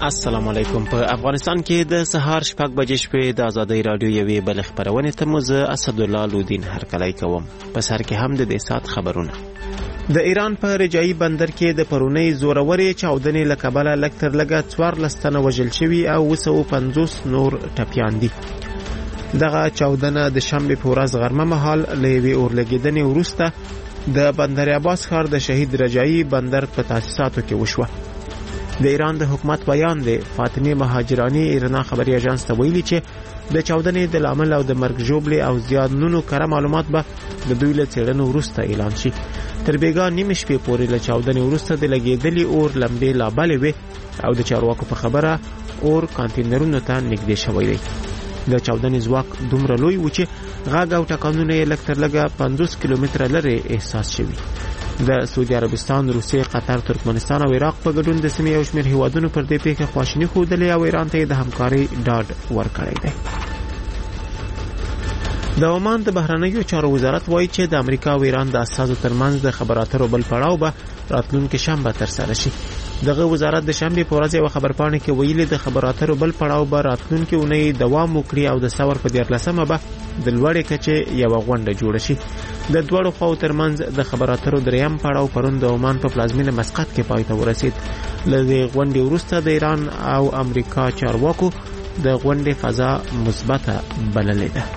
السلام علیکم. په افغانستان کې د سهار 6 بجې شپې د ازادۍ رادیو یوې بل خبرونه ته مو زه اسدالله لودین هرکلی کوم. په سر کې هم د دې سات خبرونه. د ایران په رجایي بندر کې د پرونی زوروري چاودنې له کبله لږ تر لږه 14 تنه وژل شوي او 250 نور ټپیان دي. دغه چاودنه د شنبې په ورځ غرمه مهال له یوې اورلګیدنې وروسته د بندر عباس ښار د شهید رجایي بندر په تاسیساتو کې وشوه. د ایران د حکومت بیان دی فاطمه مهاجرانی ایرنا خبري اژانس ته ویلي چې د چاودنې د لامل او د مرګ ژوبلې او زیانونو کره معلومات به د دوی له څېړنو وروسته اعلان شي. تر بیګا نیمه شپې پورې له چاودنې وروسته د لګېدلې اور لمبې لا بلې وې او د چارواکو په خبره اور کانټینرونو ته نږدې شوی دی. د چاودنې ځواک دومره لوی و چې غږ او ټکانونه یې لږ تر لږه 50 کیلومتره لرې احساس شوي. د سعودي عربستان، روسیې، قطر، ترکمنستان او عراق په ګډون د سیمې یو شمېر هیوادونو پر دې پیښه خواشیني ښودلې او ایران ته د همکارۍ ډاډ ورکړی دی. د عمان د بهرنیو چارو وزارت وایي چې د امریکا او ایران د اساسو ترمنځ د خبرو اترو بل پړاو به راتلونکي شنبه ترسره شي. دغه وزارت د شنبه په ورځ یو خبرپاڼه کې ویلي د خبرو اترو بل پړاو به راتلونکي اونۍ دوام وکړي او د ثور په 14مه به د لوړې کچې یو غونډه جوړه شي. د دوړو خواو ترمنځ د خبرو اترو دریم پړاو پرون د عمان په پلازمینه مسقط کې پای ته ورسید. له دې غونډې وروسته د ایران او امریکا چارواکو د غونډې فضا مثبته بللې ده.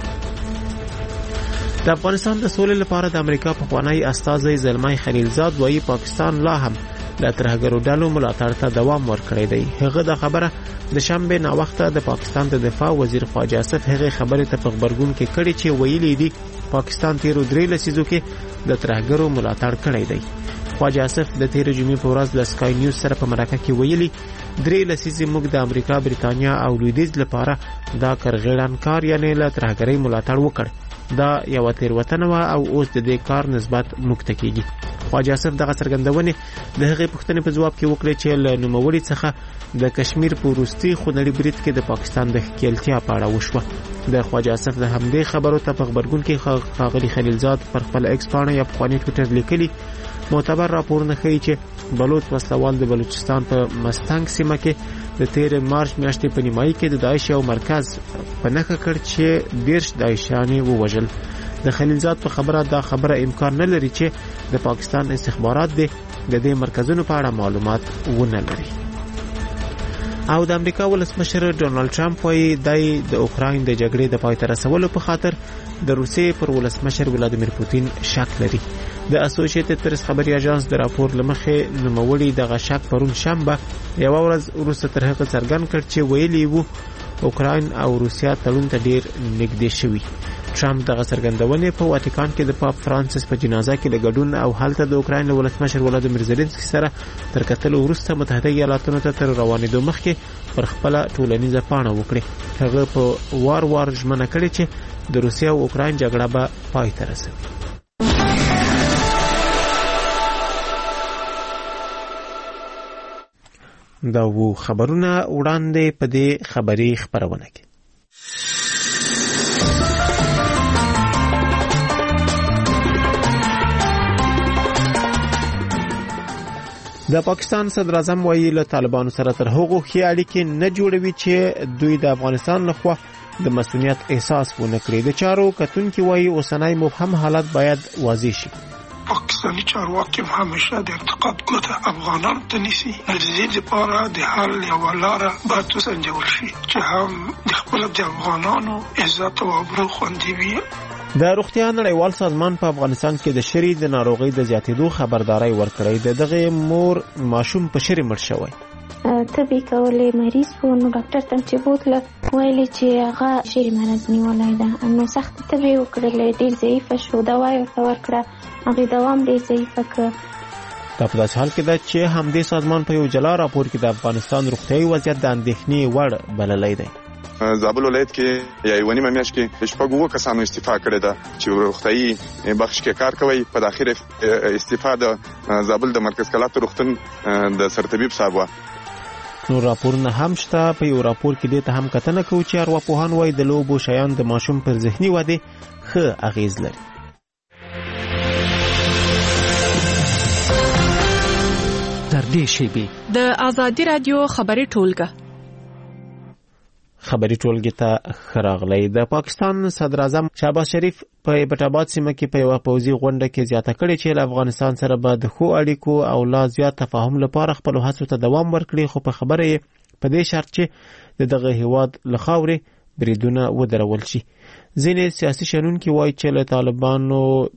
د افغانستان د سولې لپاره د امریکا پخوانی استازی زلمای خلیلزاد وایي پاکستان لا هم د ترهګرو ډلو ملاتړ ته دوام ورکړی دی. هغه د خبره د شنبه ناوخته د پاکستان د دفاع وزیر خواجه اسف هغه خبره ته په خبرګون کې کړي چې ویلي دي پاکستان تیرو 3 لسیزو کې د ترهګرو ملاتړ کړی دی. خواجه اسف د تیر جمعې په ورځ د سکای نیوز سره په مرکه کې ویلي 3 لسیزې موږ د امریکا، بریتانیا او لویدیځ لپاره دا کارګرانکار یعنی له ترهګرۍ ملاتړ وکړ. دا یو تیروتنه و او اوس د دې کار نسبت موږ ته کیږي. خواجه اسف دغه څرګندونې د هغې پوښتنې په ځواب کې وکړې چې له نوموړي څخه د کشمیر په وروستي خونړي برید کې د پاکستان د ښکېلتیا په اړه وشوه. د خواجه اسف د همدې خبرو ته په خبرګون کې ښاغلي خلیلزاد پر خپل ایکس پاڼه یا پخواني ټویټر لیکلي معتبر راپورونه ښیي چې بلوچ وسلوال د بلوچستان په مستنګ سیمه کې د تیر مارچ میاشتې په نیمایي کې د داعش یو مرکز په نښه کړ چې 10 داعشیان ووژل. د خلیلزاد په خبره دا خبره امکان نه لري چې د پاکستان استخبارات د دې مرکزونو په اړه معلومات ونه لري. او د امریکا ولسمشر ډونالد ټرمپ وايي د اوکراین د جګړې د پای ته رسولو په خاطر د روسیې پر ولسمشر ولادیمیر پوتین شک لري. د اسوسییټډ پریس خبري اژانس د راپور لمخې نوموړي دغه شک پرون شنبه یو ورځ وروسته تر هغه څرګند کړ چې ویلي وو اوکراین او روسیا تړون ته ډیر نږدې شوي. ټرمپ دغه څرګندونې په واتیکان کې د پاپ فرانسیس په جنازه کې لګډون او هلته د اوکراین ولسمشر ولادیمیر زيلنسکي سره تر کتلو وروسته متحده ایالاتونو ته تر روانېدو مخکې پر خپل ټولنیزه پاڼه وکړي. هغه په وار ژمنه کړې چې د روسیا او اوکراین جګړه به پای ته رسوي. دا وو خبرونه وړاندې په دې خبري خبرونه کې. د پاکستان صدر اعظم وایي له طالبانو سره تر هغو ښې اړیکې نه جوړوي چې دوی د افغانستان لخوا د مسؤلیت احساس ونه کړي. د چارو کتونکي وایي اوسنی مبهم حالت باید واضح شي. پاکستانی چارواکي همیشه د انتقاد ګوته افغانانو ته نیسي. د دې لپاره د حل یوه لاره باید وسنجول شي چې هم د خپل د افغانانو عزت او ابرو خوندي وي. د روغتیا نړیوال سازمان په افغانستان کې د شری د ناروغۍ د زیاتېدو خبرداري ورکړې ده. دغه مور ماشوم په شری مړ شوی. طبي کولې مریض وو نو ډاکټر ته چې بوتله ویلي چې هغه شری مرض نیولای ده. نو سخت طبي وکړل، ډیر ضعیف شو، دوا یې ورته ورکړه، هغه دوام ډیر ضعیف کړ. دا په داسې حال کې ده چې همدې سازمان په یو جلا راپور کې د افغانستان روغتیايي وضعیت د اندېښنې وړ بللی دی. زابل ولایت کې یو نیمه میاشت کې شپږ وو کسانو استعفا کړې ده چې روغتیايي بخش کې کار کوي. په داخله استعفا د زابل د مرکز کلات روغتون د سرطبيب صاحب و. نو راپورونه هم شته. په یو راپور کې دې ته هم کتنه کوي چې ارواپوهان وایي د لوبو شیان د ماشوم پر ذهني وده ښه اغیز لري. تر دې شیبې د ازادي رادیو خبري ټولګه خبري ټولګي ته خراغلی. د پاکستان صدر اعظم شهباز شریف په ایبټ سیمه کې په یو پوځي غونډه کې زیاته کړې چې له افغانستان سره به د ښو اړیکو او لا زیات تفاهم لپاره خپل هڅو ته دوام ورکړي، خو په خبره یې په دې شرط چې دغه هیواد له خاورې بریدونه ودرول شي. ځینې سیاسي شنونکي وایي چې له طالبانو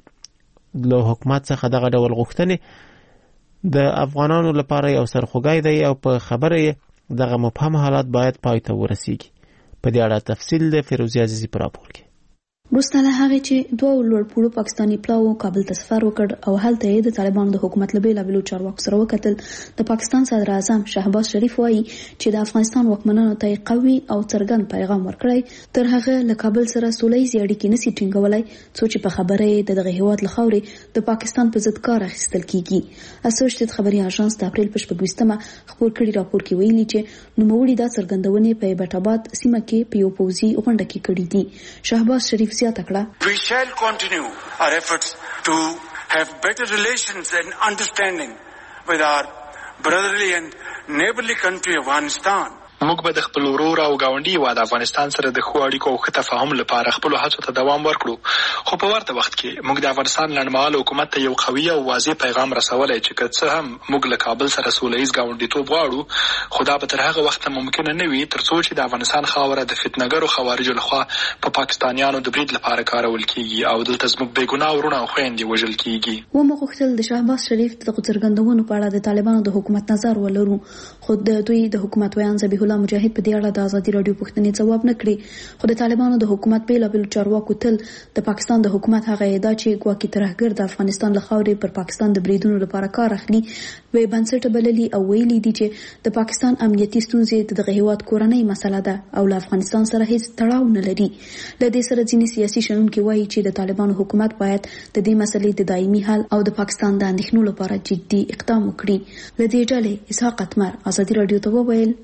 له حکومت څخه دغه ډول غوښتنې د افغانانو لپاره یو سرخوږی دی او په خبره یې دغه مبهم حالات باید پای ته ورسیږي. په دې اړه تفصیل د فیروزي عزیزي په راپور کې. وروسته له هغې چې دوه لوړپوړو پاکستاني پلاوو کابل ته سفر وکړ او هلته یې د طالبانو د حکومت له بېلابېلو چارواکو سره وکتل، د پاکستان صدر اعظم شهباز شریف وایي چې د افغانستان واکمنانو ته یې قوي او څرګند پیغام ورکړی، تر هغه له کابل سره سولهییزې اړیکې نشي ټینګولی څو چې په خبره یې د دغه هیواد له خاورې د پاکستان په ضد کار اخیستل کیږي. اسوشیټډ خبري اژانس د اپریل په 26مه خپور کړي راپور کې ویلي چې نوموړي دا څرګندونې په ایبټ سیمه کې په یو پوځي غونډه کې کړې دي. شهباز شریف زیاته کړه، We shall continue our efforts to have better relations and understanding with our brotherly and neighborly country Afghanistan. موږ به د خپل ورور او ګاونډي هیواد افغانستان سره د ښو اړیکو او ښه تفاهم لپاره خپلو هڅو ته دوام ورکړو، خو په ورته وخت کې موږ د افغانستان لنډمهاله حکومت ته یو قوي او واضح پیغام رسولی چې که څه هم موږ له کابل سره سولهییز ګاونډیتوب غواړو، خو دا به تر هغه وخته ممکنه نه وي تر څو چې د افغانستان خاوره د فتنهګرو خوارجو لخوا په پاکستانیانو د برید لپاره کارول کیږي او دلته زموږ بېګناه وروڼه او خویندې وژل کیږي. ومو غوښتل د شهباز شریف د څرګندونو په اړه د طالبانو د حکومت نظر ولرو، خو د دوی د حکومت ویان ذبیح الله مجاهد په دې اړه د ازادي راډیو پوښتنې ځواب نه کړي. خو د طالبانو د حکومت بېلابېلو چارواکو تل د پاکستان د حکومت هغه ادعا چې ګواکې ترهګر د افغانستان له خاورې پر پاکستان د بریدونو لپاره کار اخلي وې بنسټه بللي او ویلي دي چې د پاکستان امنیتي ستونزې د دغه هیواد کورنۍ مسله ده او له افغانستان سره هیڅ تړاو نه لري. له دې سره ځینې سیاسي شنونکي وایي چې د طالبانو حکومت باید د دې مسلې د دایمي حل او د پاکستان د اندېښنو لپاره جدي اقدام وکړي. له دې ډلې اسحاق اتمر ازادي راډیو ته وویل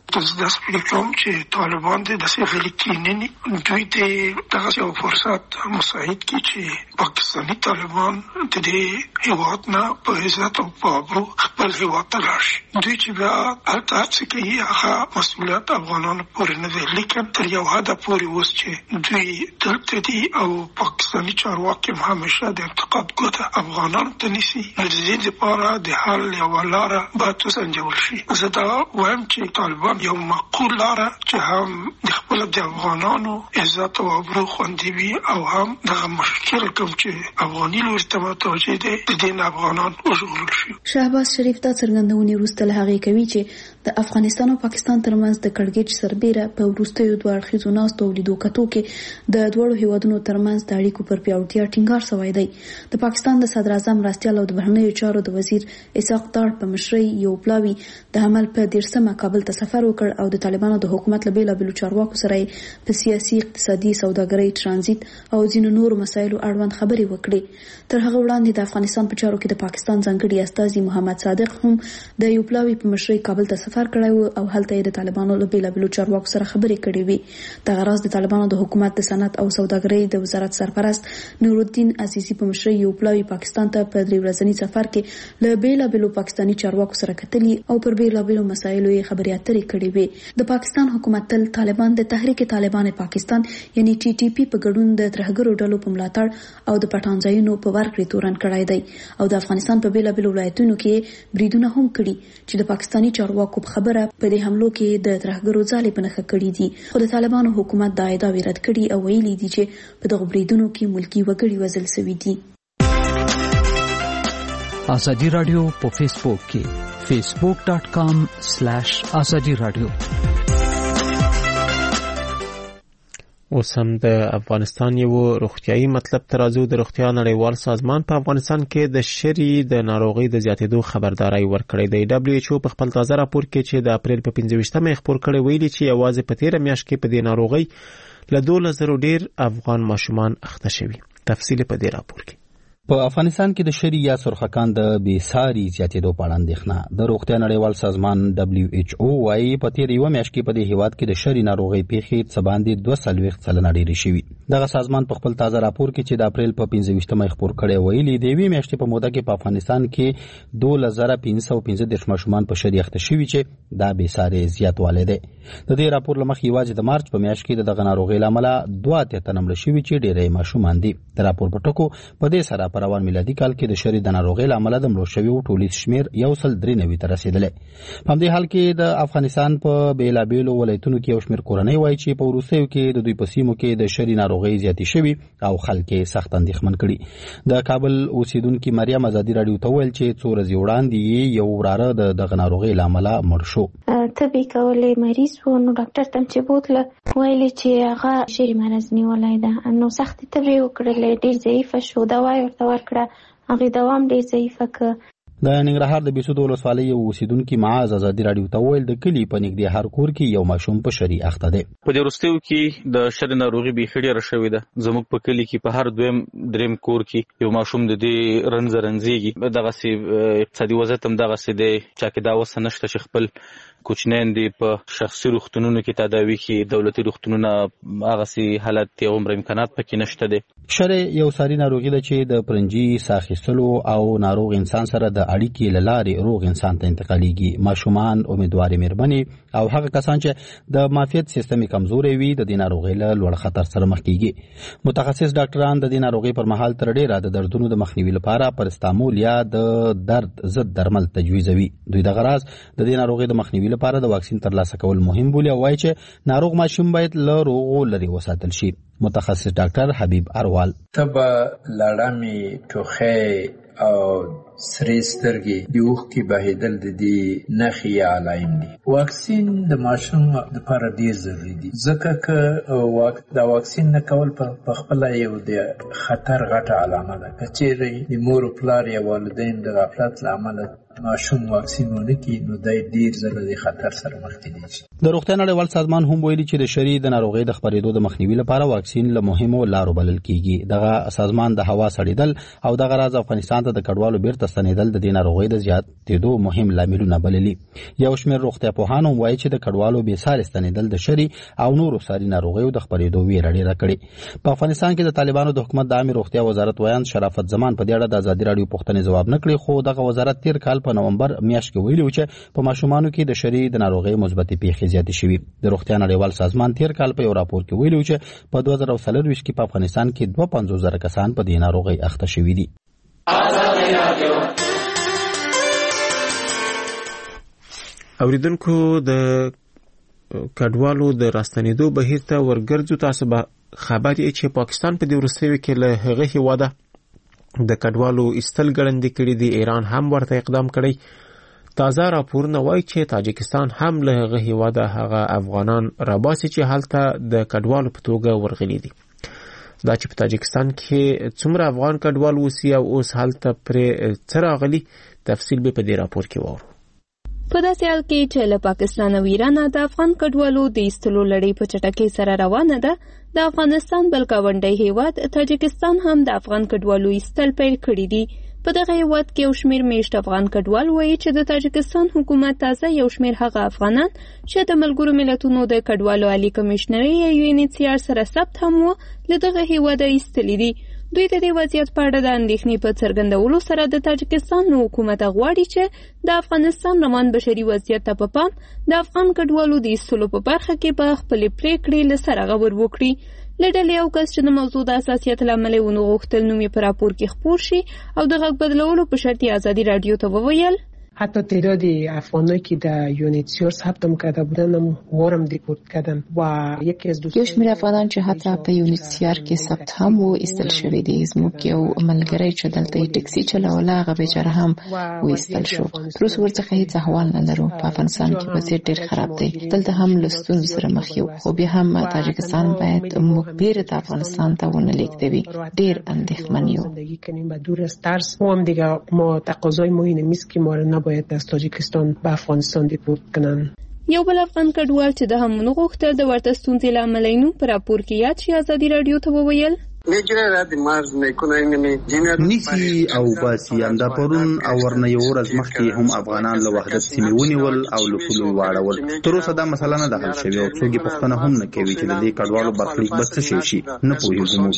چې طالبان د داسې غلي کیننې دوی ته دغه یو فرصت مساعد کی چې پاکستاني طالبان د دې هیواد نه په عزت او په ابرو خپل هیواد ته راشي. دوی چې بیا هلته هڅه کوي هغه مسؤلیت افغانانو پورې نه دی، لیکن تر یو حده پورې اوس چې دوی دلته دي او پاکستاني چارواکي هم همیشه د انتقاد ګوته افغانانو ته نیسي، نو د دې لپاره د حل یوه لاره باید وسنجول شي. زه دا وایم چې طالبان یو معقول لاره چې هم د خپل د افغانانو عزت او ابرو خوندي وي او هم دغه مشکل کوم چې افغاني لوري ته متوجه دي د دې افغانان وژغورل شي. شهباز شریف دا څرګندونې وروسته له هغې کوي چې د افغانستان او پاکستان ترمنځ د کړکېچ سربیره په وروستیو دوه اړخیزو ناستو او لیدو کتو کې د دواړو هیوادونو ترمنځ د اړیکو پر پیاوړتیا ټینګار شوی دی. د پاکستان د صدر اعظم راستیال او د بهرنیو چارو د وزیر اسحاق دار په مشرۍ یو پلاوي د عمل په 13مه کابل ته سفر وکړ او د طالبانو د حکومت له بېلابېلو چارواکو سره په سیاسي، اقتصادي، سوداګرۍ، ترانزیت او ځینو نورو مسایلو اړوند خبرې وکړې. تر هغه وړاندې د افغانستان په چارو کې د پاکستان ځانګړي استازي محمد صادق هم د یو پلاوي په مشرۍ کابل ته سفر کړی و او هلته یې د طالبانو له بېلابېلو چارواکو سره خبرې کړې وې. دغه راز د طالبانو د حکومت د صنعت او سوداګرۍ د وزارت سرپرست نورالدین عزیزي په مشرۍ یو پلاوي پاکستان ته په 3 ورځني سفر کې له بېلابېلو پاکستاني چارواکو سره کتلي او پر بېلابېلو مسایلو یې خبرې اترې کړې وې. د پاکستان حکومت تل طالبان د تحریک طالبان پاکستان یعنی TTP په ګډون د ترهګرو ډلو په ملاتړ او د پټان ځایونو په ورکړې تورن کړی دی او د افغانستان په بېلابېلو ولایتونو کې بریدونه هم کړي چې د پاکستاني چارواکو په خبره په دې حملو کې د ترهګرو ځالې په نښه کړي دي. خو د طالبانو حکومت دا ادعاوې رد کړي او ویلي دي چې په دغو بریدونو کې ملکي وګړي وژل شوي دي. ازادي راډیو په فیسبوک کې facebook.com/ازادي راډیو. اوس هم د افغانستان یو روغتیايي مطلب ترازو د روغتیا نړیوال سازمان په افغانستان کې د شری د ناروغي د زیاتېدو خبرداري ورکړې ده. WHO په خپل تازه راپور کې چې د اپریل په 25مه خپور کړی ویلي چې یوازې په 13 میاشت کې په دې ناروغي له 2000 ډیر افغان ماشومان اخته شوي. تفصیل په دې راپور کې. په افغانستان کې د شری یا سرخکان د بیساري زیاتېدو په اړه اندېښنه د روغتیا نړیوال سازمان WHO وايي په تیر یو میاشت کې په دې هیواد کې د شری ناروغي پیښې څه باندې 240% ډېرې شوې. دغه سازمان په خپل تازه راپور کې چې د اپریل په 15مه خبر کړی ویلي د وی میاشتې په موده کې په افغانستان کې 2515 ماشومان په شری اخته شوي چې دا بیساري زیاتوالی دی. د دې راپور لمخې یوازې د مارچ په میاشت کې دغه ناروغي لامل 2 تنمړ شوي چې ډېری ماشومان دي. د راپور په ټکو په دې سره په روان میلادي کال کې د شری د ناروغي لامل د مړو شویو ټولیز شمیر 193 ته رسیدلی. په همدې حال کې د افغانستان په بیلابیلو ولایتونو کې یو شمیر کورنۍ وایي چې په وروستیو کې د دوی په سیمو کې د شری ناروغي زیاتې شوي او خلک یې سخت اندېښمن کړي. د کابل اوسیدونکي مریم ازادي راډیو ته ویل چې 4 ورځې وړاندې یو وراره د دغه ناروغي لامل مړ شو. طبي کولې مریض و نو ډاکټر تم چې بوتله ویلي چې هغه شری مرض نیولای ده نو سخت طبي وکړل ډیر ضعیف شو دوا ورته ورکړه هغه دوام ډیر ضعیف ک. د ننګرهار د بیسود ولسوالۍ یو اوسیدونکي معاذ ازادي راډیو ته ویل د کلی په نږدې هر کور کې یو ماشوم په شری اخته دی. په دې وروستیو کې د شری ناروغي بېخي ډېره شوې ده. زموږ په کلي کې په هر دویم دریم کور کې یو ماشوم د دې رنځیږي. دغسې اقتصادي وضعیت هم دغسې دی چا کې دا وسه نشته چې خپل کوچنیان دي په شخصي روغتونونو کې تداوي کې. دولتي روغتونونه هغسې حالت یو عمر امکانات پکې نشته دی. شری یو ساري ناروغي ده چې د پرنجي ساه اخیستلو او ناروغ انسان سره د اړیکې له لارې روغ انسان ته انتقالېږي. ماشومان، امیدوارې مېرمنې او هغه کسان چې د معافیت سیستم کمزوری وي د دې ناروغۍ له لوړ خطر سره مخ کېږي. متخصص ډاکټران د دې ناروغۍ پر مهال تر ډېره د دردونو د مخنیوي لپاره پرستامول یا د درد ضد درمل تجویزوي. دوی دغه راز د دې ناروغۍ د مخنیوي لپاره د واکسین ترلاسه کول مهم بولي او وایي چې ناروغ ماشوم باید له روغو لرې وساتل شي. متخصص ډاکټر حبیب اروال تبه لړامي ټوخی او سری سترګې د اوښکې بهېدل د دې نښې یا علایم دي. واکسین د ماشوم لپاره ډېر ضروري دي ځکه که دا واکسین نه کول په خپله یو د خطر غټه علامه ده. که چیرې د مور و پلار یا والدین د غفلت له امله ماشوم واکسین ونه کړي نو دی ډېر ځله د خطر سره مخ کېدی شي. د روغتیا نړیوال سازمان هم ویلي چې د شری د ناروغۍ د خپرېدو د مخنیوي لپاره واکسین له مهمو لارو بلل کېږي. دغه سازمان د هوا سړېدل او دغه راز افغانستان ته د کډوالو بیرته ستنېدل د دې ناروغۍ د زیاتېدو مهم لاملونه بللي. یو شمېر روغتیا پوهان هم وایي چې د کډوالو بېساري ستنېدل د شری او نورو ساري ناروغیو د خپرېدو ویره ډېره کړې. په افغانستان کې د طالبانو د حکومت د عامې روغتیا وزارت ویاند شرافت زمان په دې اړه د ازادي راډیو پوښتنې ځواب نه کړې، خو دغه وزارت تیر کال په نومبر میاشت کې ویلي و چې په ماشومانو کې د شری د ناروغۍ مثبتې پیښې زیاتې شوي. د روغتیا نړیوال سازمان تیر کال په یو راپور کې ویلي و چې په 2024 کې په افغانستان کې 52,000 کسان په دې ناروغۍ اخته شوي دي. اوریدونکو د کډوالو د راستنېدو بهیر ته ورګرځو. تاسو به خبر یې چې پاکستان په دې وروستیو کې له هغه هیواده د کډوالو ایستل ګړندې کړي دي. ایران هم ورته اقدام کړی. تازه راپورونه وایي چې تاجکستان هم له هغه هیواده هغه افغانان راباسي چې هلته د کډوالو په توګه ورغلي دي. دا چې په تاجکستان کې څومره افغان کډوال اوسي او اوس هلته پرې څه راغلي تفصیل به په دې راپور کې واورو. په داسې حال کې چې له پاکستان او ایران د افغان کډوالو د ایستلو لړۍ په چټکۍ سره روانه ده، د افغانستان بل ګاونډی هیواد تاجکستان هم د افغان کډوالو ایستل پیل کړي دي. په دغه هیواد کې یو شمېر میشت افغان کډوال وایي چې د تاجکستان حکومت تازه یو شمېر هغه افغانان چې د ملګرو ملتونو د کډوالو عالی کمشنري یا UNHCR سره ثبت هم و له دغه هیواده ایستلي دي. دوی د دې وضعیت په اړه د اندېښنې په څرګندولو سره د تاجکستان حکومت غواړي چې د افغانستان روان بشري وضعیت ته په پام د افغان کډوالو د ایستلو په برخه کې په خپلې پریکړې له سره غور وکړي. له ډلې یو کس چې د موضوع د حساسیت له امله ونه غوښتل نوم یې په راپور کې خپور شي او د غږ بدلولو په شرط یې ازادي راډیو ته وویل حتی تعداد افغانایی که در UNHCR ثبت کرده بودن هم وارم دیپورت کردن و یکی از یو شمېر افغانان چې حتی په UNHCR کې ثبت هم و ایستل شوي دي. زموږ یو ملګری چې دلته یې ټکسي چلوله هغه بیچاره هم وایستل شو. تر اوسه ورڅخه هیڅ احوال نه لرو. په افغانستان کې وضعیت ډېر خراب دی. دلته هم له ستونزو سره مخ یو، خو بیا هم تاجکستان باید موږ بیرته افغانستان ته ونه لیږدوي. ډېر اندېښمن یو. زندگی کنیم و دور از ترس. هم دیگه ما تقاضای ما اینه نیست که ما رو باید از تاجیکستان به افغانستان دیپورت کنن. یو بل افغان کډوال چې د هم نغوښتل د ورته ستونزې له امله نوم په راپور کې یاد شي ازادي راډیو ته وویل نیسی او باسی همدا پرون او ورنه یو ورځ مخکې هم افغانان له وحدت سیمې ونیول او له پولو واړول. تر اوسه دا مسله نه ده حل شوې او څوک یې پوښتنه هم نه کوي چې د دې کډوالو برخلیک به څه شي. نه پوهېږو موږ.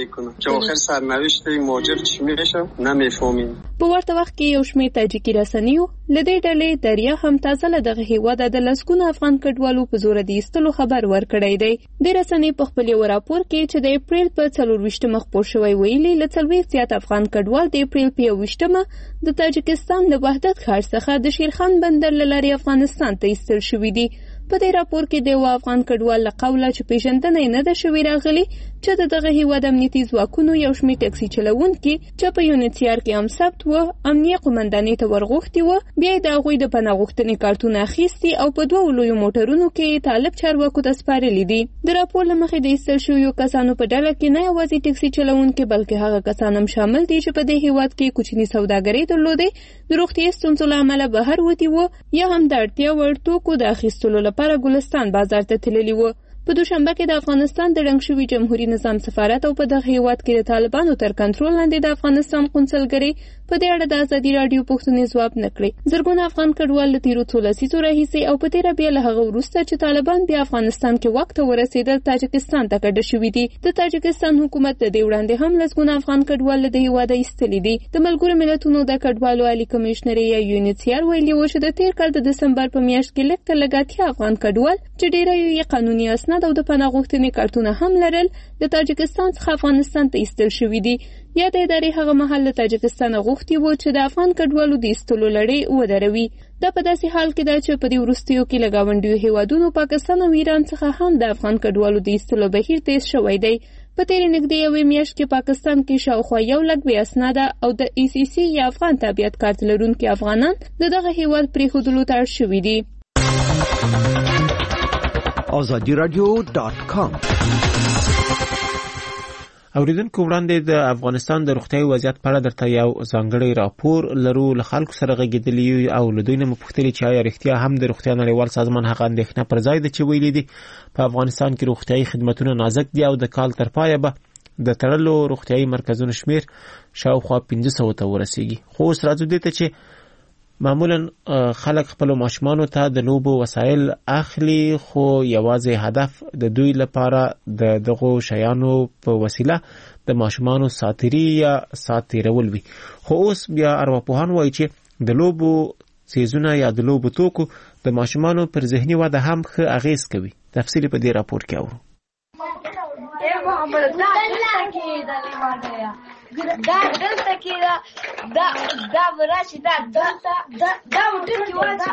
په ورته وخت کې یو شمېر تاجیکي رسنیو له دې ډلې دریا هم تازه له دغه هېواده د لسګونو افغان کډوالو په زوره د ایستلو خبر ورکړی دی. د رسنۍ په خپل یو راپور کې چې د اپریل په 24 خپور شوی ویلي له 40 زیات افغان کډوال د اپریل په 21 د تاجکستان له وحدت ښار څخه د شیرخان بندر له لارې افغانستان ته ایستل شوي دي. په دې راپور کې د افغان کډوال له قوله چې پیژندنه نه ده شوې راغلي چې دغه هیواد امنیتي ځواکونو یو شمېر ټکسي چلوونکي چې په یونیسیار کې هم ثبت و امنیه قومندانۍ ته ورغوښتي و بیا د هغوی د پناه غوښتنې کارتونه اخیستي او په 2 لویو موټرونو کې طالب چارواکو ته سپارلي دي. د راپور له مخې د ایستل شویو کسانو په ډله کې نه یوازې ټکسي چلوونکي بلکې هغه کسان هم شامل دي چې په دې هیواد کې کوچني سوداګري درلودې، د روغتیايي ستونزو له امله بهر وتي و یا هم د اړتیا وړ توکو د اخیستلو لپاره ګلستان بازار ته تللي و. په دوشنبه کې د افغانستان د رنګ شوي جمهوریت نظام سفارت او په دغه هیواد کې د طالبانو تر کنټرول لاندې د افغانستان قونسلګرۍ په دې اړه د ازادي راډیو پوښتنې ځواب نه کړی. زرګونه افغان کډوال له تیرو 13 لسیزو راهیسې او په تیره بیا له هغه وروسته چې طالبان بیا افغانستان کې واک ته ورسېدل تاجکستان ته کډه شوي دي. د تاجکستان حکومت د دې وړاندې هم لسګونه افغان کډوال له هیواده ایستلي دي. د ملګرو ملتونو د کډوالو عالی کمشنر یا یونیسیار ویلي و چې د تیر کال د دسمبر په میاشت کې لږ تر لږه 80 افغان کډوال چې ډیری یې قانوني اسناد او د پناه غوښتنې کارتونه هم لرل د تاجکستان څخه افغانستان ته ایستل شوي دي. یا د ادارې هغه مهال له تاجکستان غوښتي و چې د افغان کډوالو د ایستلو لړۍ ودروي. دا په داسې حال کې ده چې په دې وروستیو کې له ګاونډیو هیوادونو پاکستان او ایران څخه هم د افغان کډوالو د ایستلو بهیر تیز شوی دی. په تیرې نږدې یوې میاشت کې پاکستان کې شاوخوا 1 لک بې اسناده او د ای سی سی یا افغان تابعیت کارت لرونکي افغانان دغه هیواد پرېښودلو ته اړ شوي دي. azadiradio.com اوریدونکو وړاندې د افغانستان د روغتیايي وضعیت په اړه درته یو ځانګړی راپور لرو. له خلکو سره غږېدلي او له دوی نه مو پوښتلي چې آیا رښتیا هم د روغتیا نړیوال سازمان هغه اندېښنه پر ځای ده چې ویلي دي په افغانستان کې روغتیايي خدمتونه نازک دي او د کال تر پایه به د تړلو روغتیايي مرکزونو شمیر شاوخوا 500 ته ورسیږي. خو اوس راځو دې ته چې معمولا خلک خپل ماشومان ته د لوبو وسایل اخلي خو یوازې هدف د دوی لپاره د دغه شیانو په وسیله د ماشومان ساتيري یا ساتيرول وي. خو اوس بیا ارواپوهان وایي چې د لوبو سیزونه یا د لوبو توکو د ماشومان پر ذهني وده هم ښه اغیز کوي. تفصیل په دې راپور کې اورو. دا دلته کې دا وراشي دا موټر کې واچو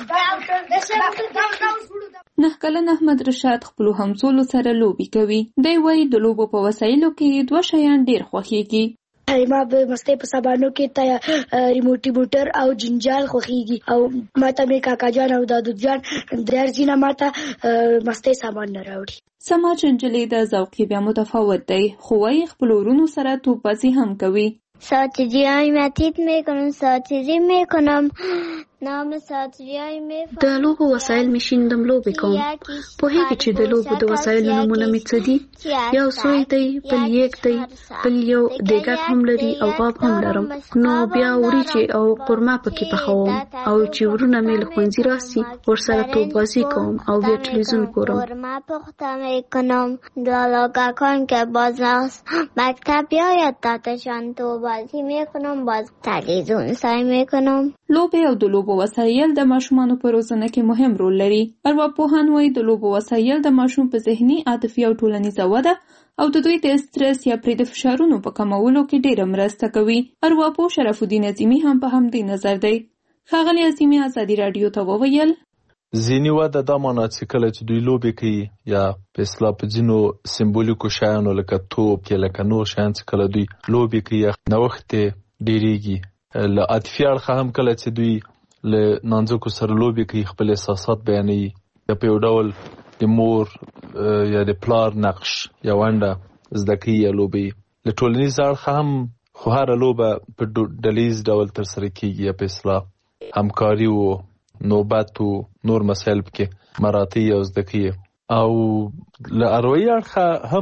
نه کله احمد رشاد خپل همزولو سره لوبي کوي. دی وایي د لوبو په وسایلو کې 2 شیان ډیر خوښيږي. ما به مستې په سبانو کې ته ریموټي موټر او جنجال خوخيږي او ماته مې کاکا جان او دادو جان درځینه ماته مستې سامان نه راوړي. سما چنجلې د ذوقي بیا متفاوت دی خو وايي خپل ورونو سره توپازي هم کوي. ساتیریای متید میکنم ساتیری میکنم نام ساتیریای د لوبو وسایل مشیندم لوبې کوم. پوهیږي چې د لوبو د وسایلو نمونه مې څه دي. یو سوی دی، بل یک دی، بل یو دیګک هم لري او غاب هم لرم. نو بیا وریجې او قورمه پکې پخوم او چې ورونه مې له ښوونځي راسي ورسره توپازي کوم او بیا تلویزیون ګورم. قورمه پخته میکنم لالاککان که باز مکتب بیاید تاتشان توبازی میکنم باز تلویزیون سعی میکنم. لوبې او د لوبو وسایل د ماشومانو په روزنه کې مهم رول لري. ارواپوهان وایي د لوبو وسایل د ماشوم په ذهني، عاطفي او ټولنیزه وده او د دوی د استرس یا پرې د فشارونو په کمولو کې ډېره مرسته کوي. ارواپوه شرف الدین عظیمی هم په همدې نظر دی. ښاغلی عظیمی ازادي راډیو ته وویل ذهني وده دا معنی چې کله چې دوی لوبې کوي یا په اصطلاح په ځینو سمبولیکو شیانو لکه توپ یا لکه نور شیان چې کله دوی لوبې کوي نوښت ډېریږي. له عاطفي اړخه هم کله چې دوی له نانځکو سره لوبې کوي خپل احساسات بیانوي یا په یو ډول د مور یا د پلار نقش یا ونډه زده کوي یا لوبې. له ټولنیز اړخه هم خو هره لوبه په ډلیز ډول ترسره کېږي یا په اصطلاح همکاري و نوبت و نور مسایل پکې مراتع او زده کوي. او له اروایي اړخه هم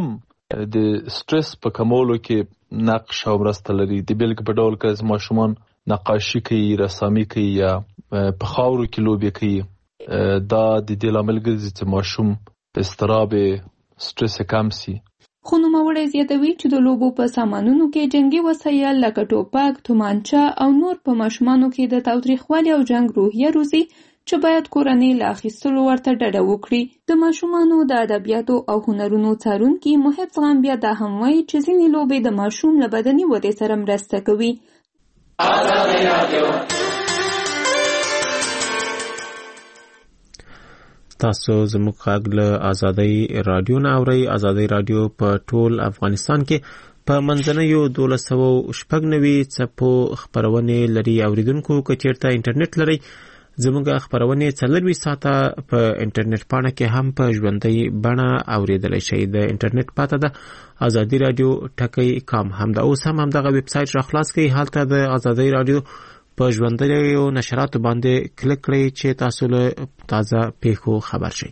د سټرس په کمولو کې نقش او مرسته لري. د بیلګې په ډول که ماشومان نقاشي کوي، رسامي کوي یا په خاورو کې لوبې کوي، دا د دې لامل ګرځي چې ماشوم اضطراب سټرس کم سي. خو نوموړی زیاتوي چې د لوبو په سامانونو کې جنگي وسایل لکه ټوپک، تومانچه او نور په ماشومانو کې د تاوتریخوالي او جنگ روحیه روزي چې باید کورنۍ له اخیستلو ورته ډډه وکړي. د ماشومانو د ادبیاتو او هنرونو څارونکي محب زغم بیا دا هم وایي چې ځینې لوبې د ماشوم له بدني ودې سره مرسته کوي. تاسو زموږ غږ له آزادۍ رادیو نه اورئ. آزادۍ رادیو په ټول افغانستان کې په منځنیو 1290 څپو خبرونه لري. اوریدونکو که چیرته انټرنیټ لري، زموږ خبرونه 24 ساعته په انټرنیټ پاڼه کې هم په ژوندۍ بڼه اوریدلای شئ. د انټرنیټ پته ده آزادۍ رادیو .com. هم دا اوس هم دغه ویب سټ را خلاص کړئ. حالته د آزادۍ رادیو په ژوندۍ نشراتو باندې کلیک کړئ چې تاسو له تازه پیښو خبر شئ.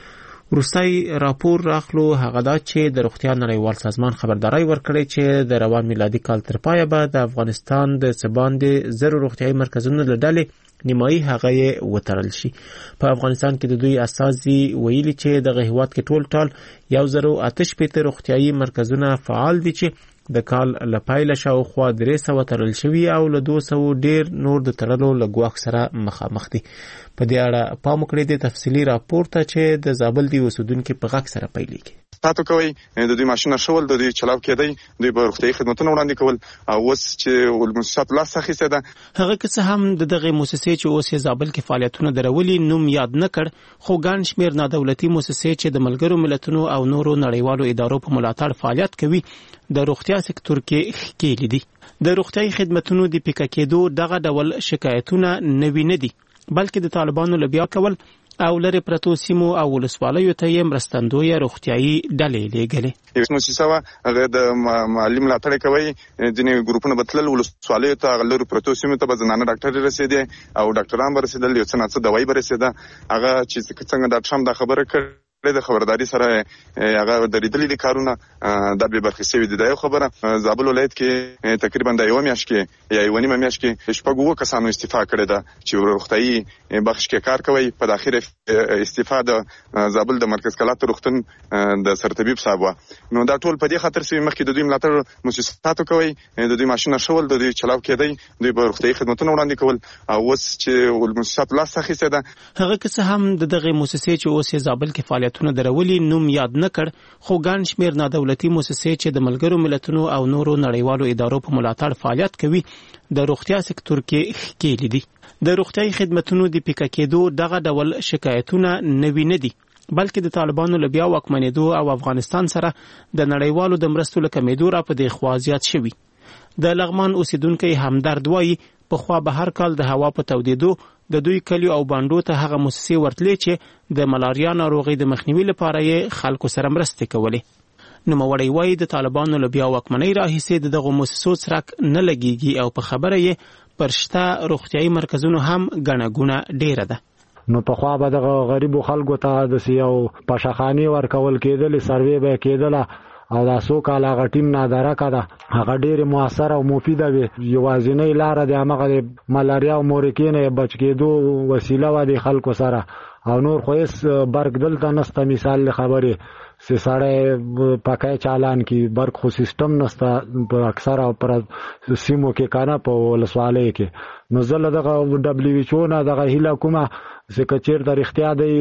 وروستی راپور راخلو هغه دا چې د روغتیا نړیوال سازمان خبرداري ورکړې چې د روان میلادي کال تر پایه به د افغانستان د باندې 0 روغتیايي مرکزونو له ډلې نیمایي هغه یې وتړل شي. په افغانستان کې د دوی اساسي ویلي چې د هیواد کې ټول 1008 روغتیايي مرکزونه فعال دي چې د کال لپایله شاوخوا 300 تړل شوي او له 200 ډیر نور د تړلو له ګواښ سره مخامخ دي. په دې اړه پام وکړئ د تفصیلي راپور ته چې د زابل دی اوسیدونکو په غږ سره پیلېږي. تاسو کوي د دوی ماشين شول، د دوی چلاو کېدی، دوی په روغتيایي خدماتونو وړاندې کول او اوس چې ولمسات لاس اخیسته ده. هغه که هم دغه مؤسسې چې اوس زابل کې فعالیتونه درولي نوم یاد نه کړ، خو ګڼ شمېر نادولتي مؤسسې چې د ملګرو ملتونو او نورو نړیوالو ادارو په ملاتړ فعالیت کوي د روغتیا سکتور کې ښکېلي دي. د روغتیایي خدماتونو د پیکا کېدو دغه ډول شکایتونه نوي نه دي، بلکې د طالبانو لبیا کول او لري پرتو سیمو او ولسوالیو ته یې مرستندوی روغتیایي ډلې لېږلې. یو مؤسسه هغه د معلم ملاتړ کوي، ځینې ګروپونه بتلل ولسوالیو ته لري پرتو سیمو ته بزنانه ډاکټر رسیدي او ډاکټران برسیدل، یو څه نه دوايي برسیده. هغه چې څنګه د شام د خبره کړ د خبرداري سره هغه درېدلې دي کارونه د به برخصوي دي. دا یو خبره زابل ولایت کې تقریبا د یو میاشت کې یا یو نیمه میاشت کې شپږ کسانو استعفا کړې ده چې روغتيایي بخش کې کار کوي. په داخله استعفا د زابل د مرکز کلات روغتون د سرطبيب صاحب. نو دا ټول په دې خاطر چې مخکې د دوی ملاتړ مؤسساتو کوي، د دوی ماشين شول، د دوی چلاو کېدی، دوی په روغتيایي خدماتونو وړاندې کول او اوس چې ولمسات لاس اخیسته ده. هغه که هم دغه مؤسسې چې اوس زابل کې فعالیتونه درولي نوم یاد نه کړ، خو ګڼ شمېر نادولتي مؤسسې چې د ملګرو ملتونو او نورو نړیوالو ادارو په ملاتړ فعالیت کوي د روغتیا سکتور کې ښکېلي دي. د روغتیایي خدماتونو د پیکا کېدو دغه ډول شکایتونه نوي نه دي، بلکې د طالبانو له بیا واکمنېدو او افغانستان سره د نړیوالو د مرستو له کمېدو را په دې خوا زیات شوي. د لغمان اوسیدونکي همدرد وایي پخوا به هر کال د هوا په تودېدو د دوی کلیو او باندو ته هغه مؤسسې ورتلې چې د ملاریا ناروغي د مخنیوي لپاره یې خلکو سره مرستې کولې. نوموړی وایي د طالبانو له بیا واکمنۍ راهیسې دغه مؤسسو څرک نه لګېږي او په خبره یې پر شته روغتیایي مرکزونو هم ګڼه ګوڼه ډېره ده. نو په خوا به دغه غریبو خلکو ته د یو پاشخاني ورکول کېدل، سروې به کېدله او دا څو کال هغه ټیم نادرکه ده، هغه ډېرې مؤثره او مفیده وي. یوازینۍ لاره د همغه ملاریا او مورکې نه بچ کېدو وسیله وه د خلکو سره او نور خو هېڅ برق دلته نسته. مثال خبرې چې سړی پکای چالان کی برق خو سیستم نسته په اکثره پر سیمو کې کنه په ولسوالۍ کې. نو زه له دغه دبليو ایچ او نه دغه هیله کومه چې کچیر د اختیار دی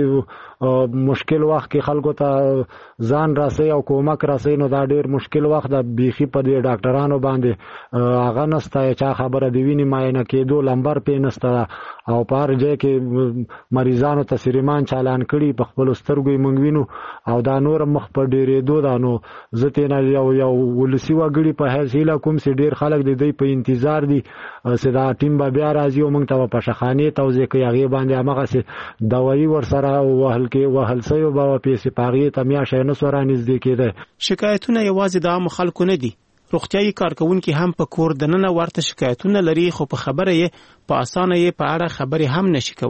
مشکل وخت کې خلکو ته ځان راسي او کومک راسي، نو دا ډیر مشکل وخت د بيخي په دې ډاکټرانو باندې هغه نسته چې خبره دی ویني معاینه کېدو لمبر پې نسته او په هر ځای کې مریضانو ته سریمان چالان کړي په خپل سترګو مونږ وینو او دا نور مخ په ډیرېدو ده. نو زه نه یو ولسی وګړي په هیڅ هیله کوم چې ډیر خلک د دې په انتظار دي چې دا ټیم به بیا راځي او موږ ته په شخاني توزیع کوي. هغه باندې هغه دوايي ورسره وهل سوی به پیسې پاغي ته میاشه نه سره نږدې کېده. شکایتونه یوازې د عام خلکو نه دي، روغتیایي کارکونکي هم په کور دننه ورته شکایتونه لري، خو په خبره یې په اسانه یې په اړه خبرې هم نشي کولای.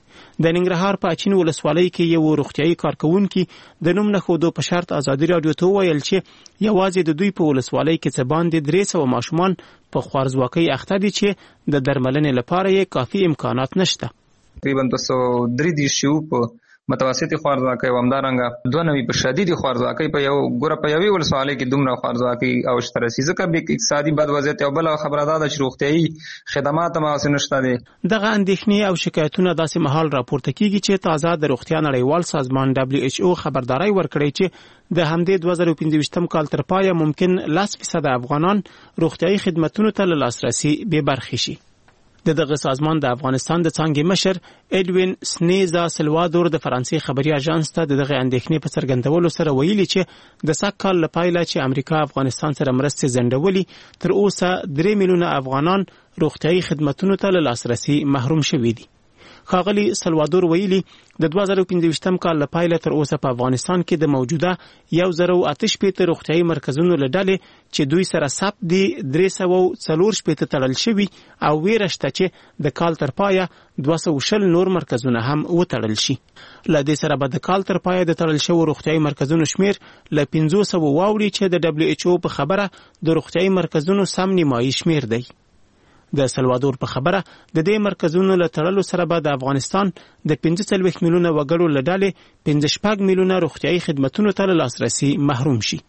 د ننګرهار په اچین ولسوالۍ کې یو روغتیايي کارکونکي د نوم نه ښودو په شرط ازادي راډیو ته وویل چې یوازې د دوی په ولسوالۍ کې څه باندې 300 ماشومان په خوارځواکۍ اخته دي چې د درملنې لپاره یې کافي امکانات نشته. تقریبا 233 په متوسطي خوارځواکۍ او همدارنګه 92 په شدیدي خوارځواکۍ په یوې ولسوالۍ کې دومره خوارځواکۍ او شترسي ځکه به اقتصادي بد وضعیت او بل خبره ده چې روغتيایي خدمات هم نشته دي. دغه اندېښنې او شکایتونه داسې مهال راپورته کیږي چې تازه د روغتیا نړیوال سازمان WHO خبرداري ورکړې چې د همدې 2015 کال تر پایه ممکن 10% افغانان روغتيایي خدماتو ته لاسرسي به برخې شي. دغه سازمان د افغانستان د څانګې مشر اډوین سنیزا سلوادور د فرانسې خبري اژانس ته دغه اندېښنې په څرګندولو سره ویلي چې د سږ کال لپاره چې امریکا افغانستان سره مرستې ځنډولې تر اوسه 3 میلیونه افغانان روغتيایي خدماتو ته لاسرسي محروم شوي دي. ښاغلي سلوادور ویلي د 2015 کال لپاره تر اوسه په افغانستان کې د موجوده 1008 روغتيایي مرکزونو له ډلې چې دوی سره ثبت دي 340 تړل شوي او ویره شته چې د کال تر پایه 220 نور مرکزونه هم وتړل شي. له دې سره به د کال تر پایه د تړل شوو روغتيایي مرکزونو شمیر له 500 واوړي چې د WHO په خبره د روغتيایي مرکزونو سم نیمایي شمیر دی. د سلوادور په خبره د دې مرکزونو له تړلو سره به د افغانستان د 15 میلیونه وګړو له ډلې 15 میلیونه روغتيایي خدماتو ته لاسرسي محروم شي.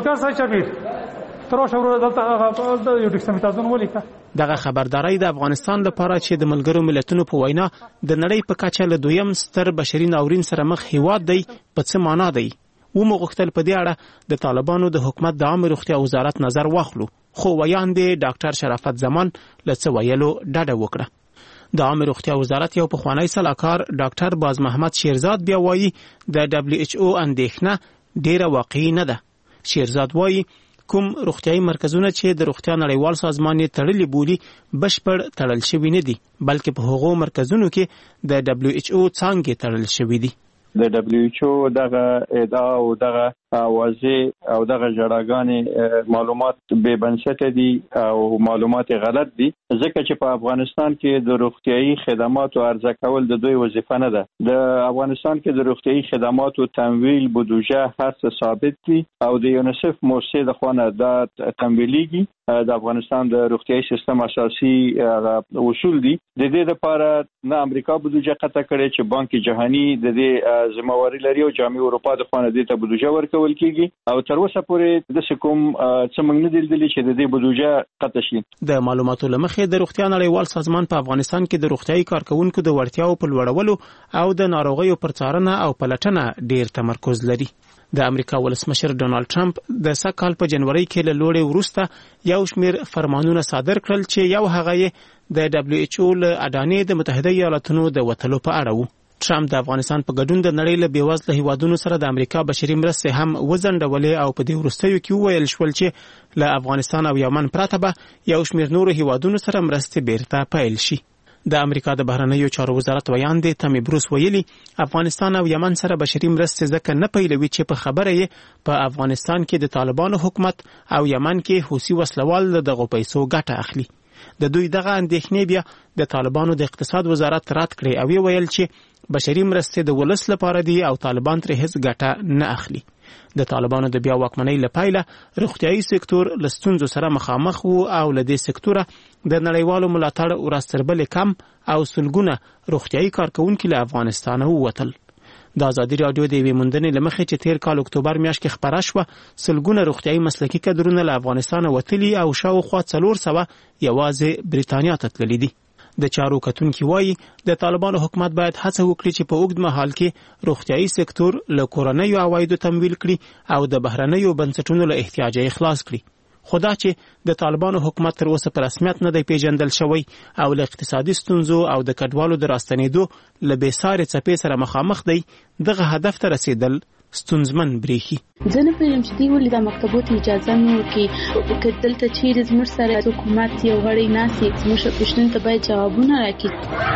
دغه خبرداري د افغانستان لپاره چې د ملګرو ملتونو په وینا د نړۍ په کچه له دویم ستر بشري ناورین سره مخ هیواد دی په څه معنا دی. ومغختل په دې اړه د طالبانو د حکومت د عام روغتیا وزارت نظر واخلو، خو ویاندې ډاکټر شرافت زمان له څه ویلو ډډه وکړه. د عام روغتیا وزارت یو پخوانی سلاکار ډاکټر باز محمد شیرزاد بیا وایي د WHO اندېښنه ډیره واقعي نه ده. شیرزاد وایي کوم روغتيایي مرکزونه چې د روغتیا نړیوال سازمان یې تړلي بولي بشپړ تړل شوي نه دي، بلکې په هغو مرکزونو کې د WHO څانګې تړل شوي دي. د WHO دغه ادعا او دغه واضح او دغه جړاګانې معلومات بې بنسټه دي او معلومات غلط دي، ځکه چې په افغانستان کې د روغتيایي خدماتو عرضه کول د دوی وظیفه نه ده. د افغانستان کې د روغتيایي خدماتو تمویل بودجه هر څه ثابت دي او د یونیسف موسسې د خوا نه دا تمویلېږي. د افغانستان د روغتيایي سیستم اساسي اصول دي. د دې لپاره نه امریکا بودجه قطع کړي چې بانک جهانی د دې ذمہواری لري او جامعه اروپا د خوا نه دې ته بودجه ورکول کیږي او تر اوسه پورې د کوم څه موږ نه دي چې د دې بودجه قطع شي. د معلوماتو لمخې د روغتیا نړیوال سازمان په افغانستان کې د روغتيایي کارکونکو د وړتیاو په لوړولو او د ناروغیو پر څارنه او پلټنه ډیر تمرکز لري. د امریکا ولسمشر ډونالد ټرمپ د سږ کال په جنوري کې له لوړې وروسته یو شمېر فرمانونه صادر کړل چې یو هغه یې د WHO له اډانې د متحده ایالاتونو د وتلو په اړه و. ټرمپ د افغانستان په ګډون د نړۍ له بیوزله هیوادونو سره د امریکا بشري مرستې هم وځنډولې او په دې وروستیو کې وویل شول چې له افغانستان او یمن پرته به یو شمېر نورو هیوادونو سره مرستې بیرته پیل شي. د امریکا د بهرنیو چارو وزارت ویاندې تامي بروس ویلي افغانستان او یمن سره بشري مرستې ځکه نه پیلوي چې په خبره یې په افغانستان کې د طالبانو حکومت او یمن کې حوثي وسلوال دغه پیسو ګټه اخلي. د دوی دغه اندېښنې بیا د طالبانو د اقتصاد وزارت رد کړې او ویل چې بشري مرستې د ولس لپاره دي او طالبان ترې هیڅ ګټه نه اخلي. د طالبانو د بیا واکمنۍ لپاره روغتيایي سکتور له ستونزو سره مخامخ وو او له دې سکتوره د نړیوالو ملاتړ ورستربل کم او سلګونه روغتيایي کارکونکو له افغانستان ووتل. د ازادي راډیو د وی موندنې لمخې چې تیر کال اکتوبر میاشت کې خبره شوه سلګونه روغتيایي مسلکي کډرونه له افغانستان وتلي او شاوخوا 400 یوازې بریتانیا ته تللي دي. د چارو کتونکي وایي د طالبانو حکومت باید هڅه وکړي چې په اوږد مهال کې روغتيایي سکتور له کورنیو عوایدو تمویل کړي او د بهرنیو بنسټونو له احتیاجه خلاص کړي. خدا چې د طالبانو حکومت تر اوسه په رسمیت نه دی پیژندل شوی او له اقتصادي ستونزو او د کډوالو د راستنېدو له بېسارې څپې سره مخامخ دی، دغه هدف ته رسیدل ستونزمن بریښي. زه نه پوهېږم چې دوی ولې د مکتبو ته اجازه نه ورکوي. که دلته چیرې زموږ سره حکومت یو غړی ناست وي زموږ پوښتنو ته باید جوابونه راکړي.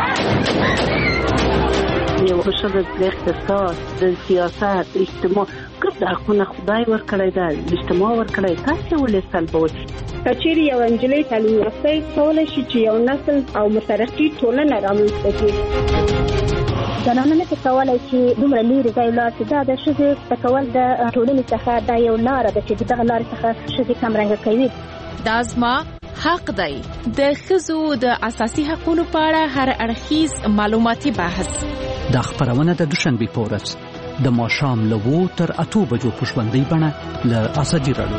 یو ښه د اقتصاد د سیاست اجتماع ګرد حقونه خدای ورکړی ده، اجتماع ورکړی، تاسې ولې سلبوئ؟ که چیرې یو نجلۍ تعلیم یافته کولی شي چې یو نسل او مترقي ټولنه رامنځته کړي. زنانه نه کولای چې دومره لري ځای لاړ شي. دا د ښځې تکول د ټولنې څخه دا یو لاره ده چې دغه لارې څخه ښځې کمرنګه کوي. دا زما حق دی. د ښځو د اساسي حقوقو په اړه هر اړخیز معلوماتي بحث. دا خبرونه د دوشنبه په ورځ د ماښام له 2 تر 8 بجو په ژوندۍ بڼه له آزادي راډیو.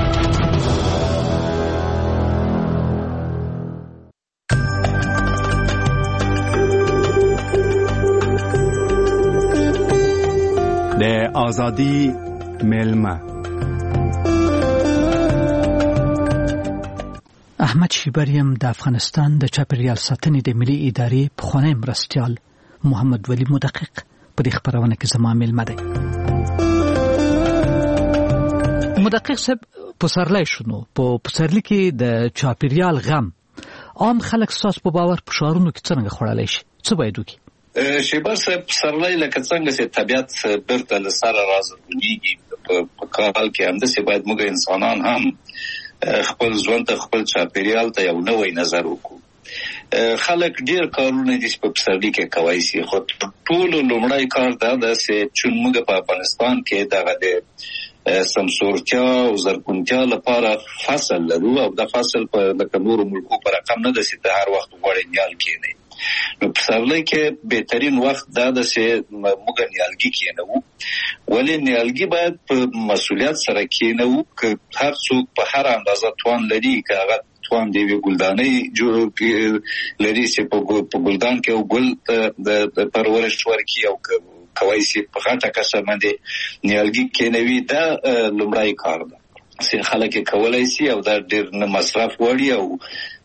د آزادی ملمه احمد شیبریم د افغانستان د چاپیریال ساتنې د ملي ادارې پخوانی مرستیال محمد ولی مدقق په دې خبرونه کې زما ملمه دی. مدقق صاحب پسرلی شنو په پسرلی کې د چاپیریال غم عام خلک ساس په باور په شهرونو کې څنګه خورلای شي؟ څه باید وکړي؟ شیبر صاحب پسرلی لکه څنګه چې طبیعت برته له سره راځي په کال کې هم د سی باید موږ انسانان هم خپل ژوند ته خپل چاپیریال ته یو نوې نظر وکړو. خلک ډیر کارونه دي په پسرلی کې کوي سي، خو ټول لومړی کار دا ده چې موږ په افغانستان کې دغه د سمسورتیا او زرغونتیا لپاره فصل لرو او د فصل په لکه نورو ملکو پر رقم نه ده چې د هر وخت غوړې نیال کېنه. نو پسرلی کې بهترین وخت دا ده چې موږ نیالګي کېنو، ولې نیالګي باید په مسؤلیت سره کېنو که هر څوک په هر اندازه توان لري که هغه توان دی وی ګلدانې جوړ لري چې په ګلدان کې او ګل د پرورش ورکي او کوي چې په غټه کسه باندې نیالګي کېنوي. دا لومړی کار ده چې خلک کولای شي او دا ډېر نه مصرف وړي او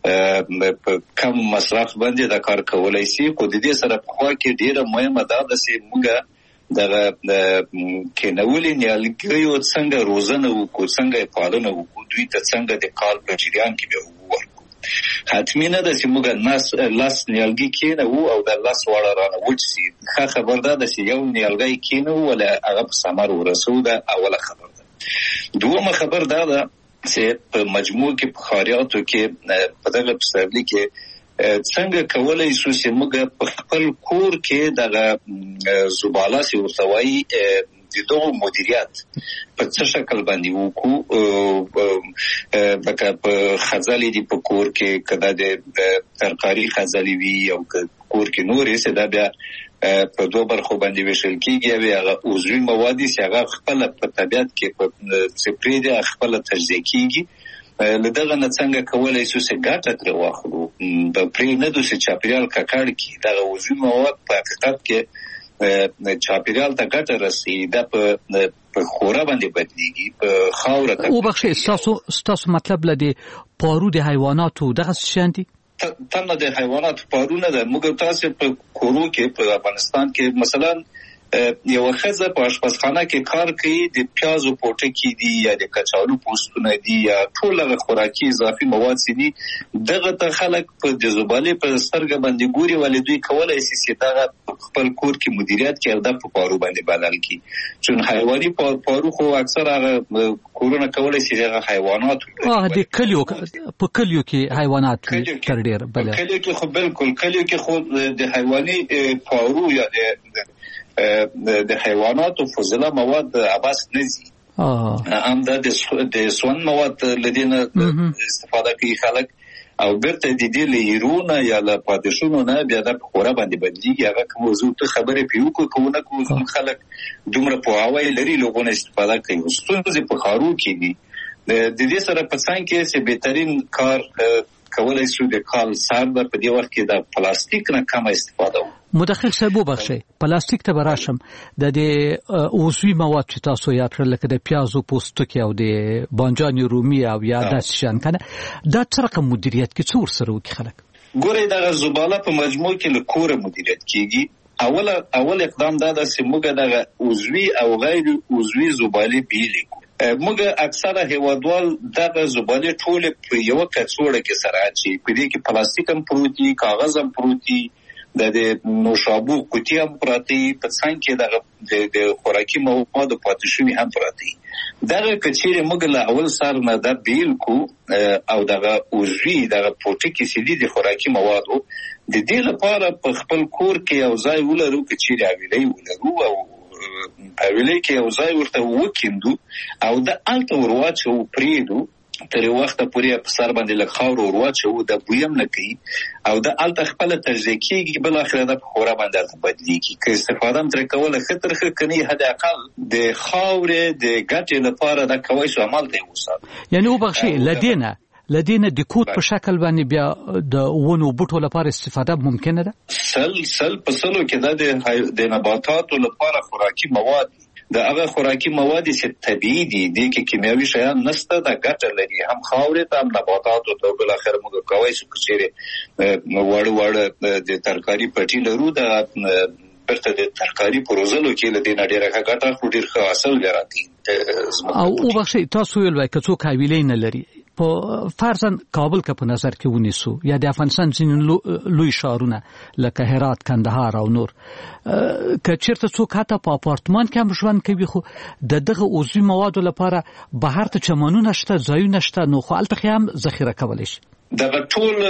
په کم مصرف باندې دا کار کولای شي. خو د دې سره په خوا کې ډېره مهمه ده چې موږ دغه کېنولې نیالګیو څنګه روزنه وکړو، څنګه پالنه وکړو، دوی ته څنګه د کال په جریان کې به ورکړو. حتمی نه ده چې موږ لاس نیالګي کېنو او د لاس واړه رانه وچ شي. ښه خبر ده چې یو نیالګی کېنو ولا هغه په ثمر ورسو، ده اوله خبر ده. دومه خبر دا ده چې په مجموع کې په خاریاتو کې په دغه پسرلی کې څنګه کولای شو چې موږ په خپل کور کې دغه زباله سی ورتوي د دوه مدیریت په څه شکل باندې وکړو. لکه په خزالې دی په کور کې کدا د ترکاری خزالې وی او کور کې نورې څه دا بیا په دوه برخو باندې ویشل کېږي او هغه عضوي مواد چې هغه خپل په طبیعت کې په سپری دي خپل تجزیه کېږي. لدغه نه څنګه کولای شو چې ګټه تر واخلو په پرې نه دوی چې چاپیریال ککړ کی دغه عضوي مواد په حقیقت کې چاپیریال ته ګټه رسي. دا په خوره باندې بدلیږي په خاوره ته. او بخښه ستاسو مطلب لدی پارو د حیواناتو دغه شاندي تنه د حیوانات پارونه ده. موږ تاسو په کورو کې په افغانستان کې مثلا یو خزه په آشپزخانه کې کار کوي، د پیازو پوټکی دي یا د کچالو پوستونه دي یا ټول خوراکي اضافي مواد دي، دغه ته خلک په د زباله په سترګ باندې ګوري ولې دوی کولای شي چې دغه خپل کور کې مدیریت کوي او د پارو باندې بدل کی. چون حیواني پارو خو اکثر هغه کورونه کولای شي هغه حیوانات د کلیو په کلیو کې حیوانات تر ډیر بل کلیو کې خو بالکل کلیو کې خو د حیواني پارو یا د حیواناتو فضله مواد عباس نزي هم د سون مواد لدينا استفاده کوي خلک او برته د دې لیرونه یا له پادشونو نه بیا د خوره باندې بدلیږي. هغه موضوع ته خبره پیو کوونه کوم خلک دومره په هواي لري لوګونه استفاده کوي. ستونزې په خارو کې دي. د دې سره په څنګه کې چې بهترین کار کولای شو د کال سر په دې وخت کې د پلاستیک نه کم استفاده وکړو. مدقق صاحب وبخښئ پلاستیک ته براشم د عضوي مواد چې تاسو یاد کړل لکه د پیازو پوستکی او د بانجان رومي او یا د شان کنه دا څه رقم مدیریت کې څور سره وکړي خلک ګوري د زباله په مجموع کې له کوره مدیریت کیږي. اول اقدام دا ده چې موږ د عضوي او غیر عضوي زباله بیلې موږ اکثره هیوادوال دغه زباله ټول په یو کڅوړه کې سره اچي. په دې کې پلاستیک هم پروتي، کاغذ هم پروتي، د نوشابو قوتي هم پراتی، په څنګه کې د خوراکي موادو پاتې شوی هم پراتی. دغه کچېره موږ له اول سره نه د بیل کو او دغه اوزوی دغه پروټیک سیدي د خوراکي موادو د دې لپاره په خپل کور کې یو ځای ولرو کچېره ویلې ولرو او ویلې کې یو ځای ورته وکیندو او د الته ورواچو پریدو تر وخت پورې په سر باندې له خاور ورواچو د بویم نه کوي او د الته خپل تجزیه کیږي بل اخر د خورا باندې بدلیږي که استفاده تر کوله خطر کني حد اقل د خاور د ګټې لپاره د کوي شو عمل دی وسات یعنی وبخښي لدينا د کوټ په شکل باندې بیا د ونو بوټو لپاره استفاده ممکنه ده سل په سلو کې د نباتاتو لپاره خوراکي مواد د هغه خوراکي مواد چې طبيعي دي د کیمیاوي شیان نشته د ګټه لري هم خاورې ته هم نباتاتو ته بل اخر موږ کوي چې چیرې وړ د ترکاری پټي لرو د برته د ترکاری پروزلو کې له دې نړۍ راځي ګټه خو ډیر ښه حاصل لري او وبخښي تاسو ویل وای کڅو حویلې نه لري په فرضاً کابل کا په نظر کې ونیسو یا د افغانستان ځینې لوی ښارونه لکه هرات کندهار او نور که چیرته څوک حتی په اپارتمان کې هم ژوند کوي خو دغه عضوي موادو لپاره بهر ته چمنونه شته ځایونه شته نو خو الته هم ذخیره کولی شي د ټول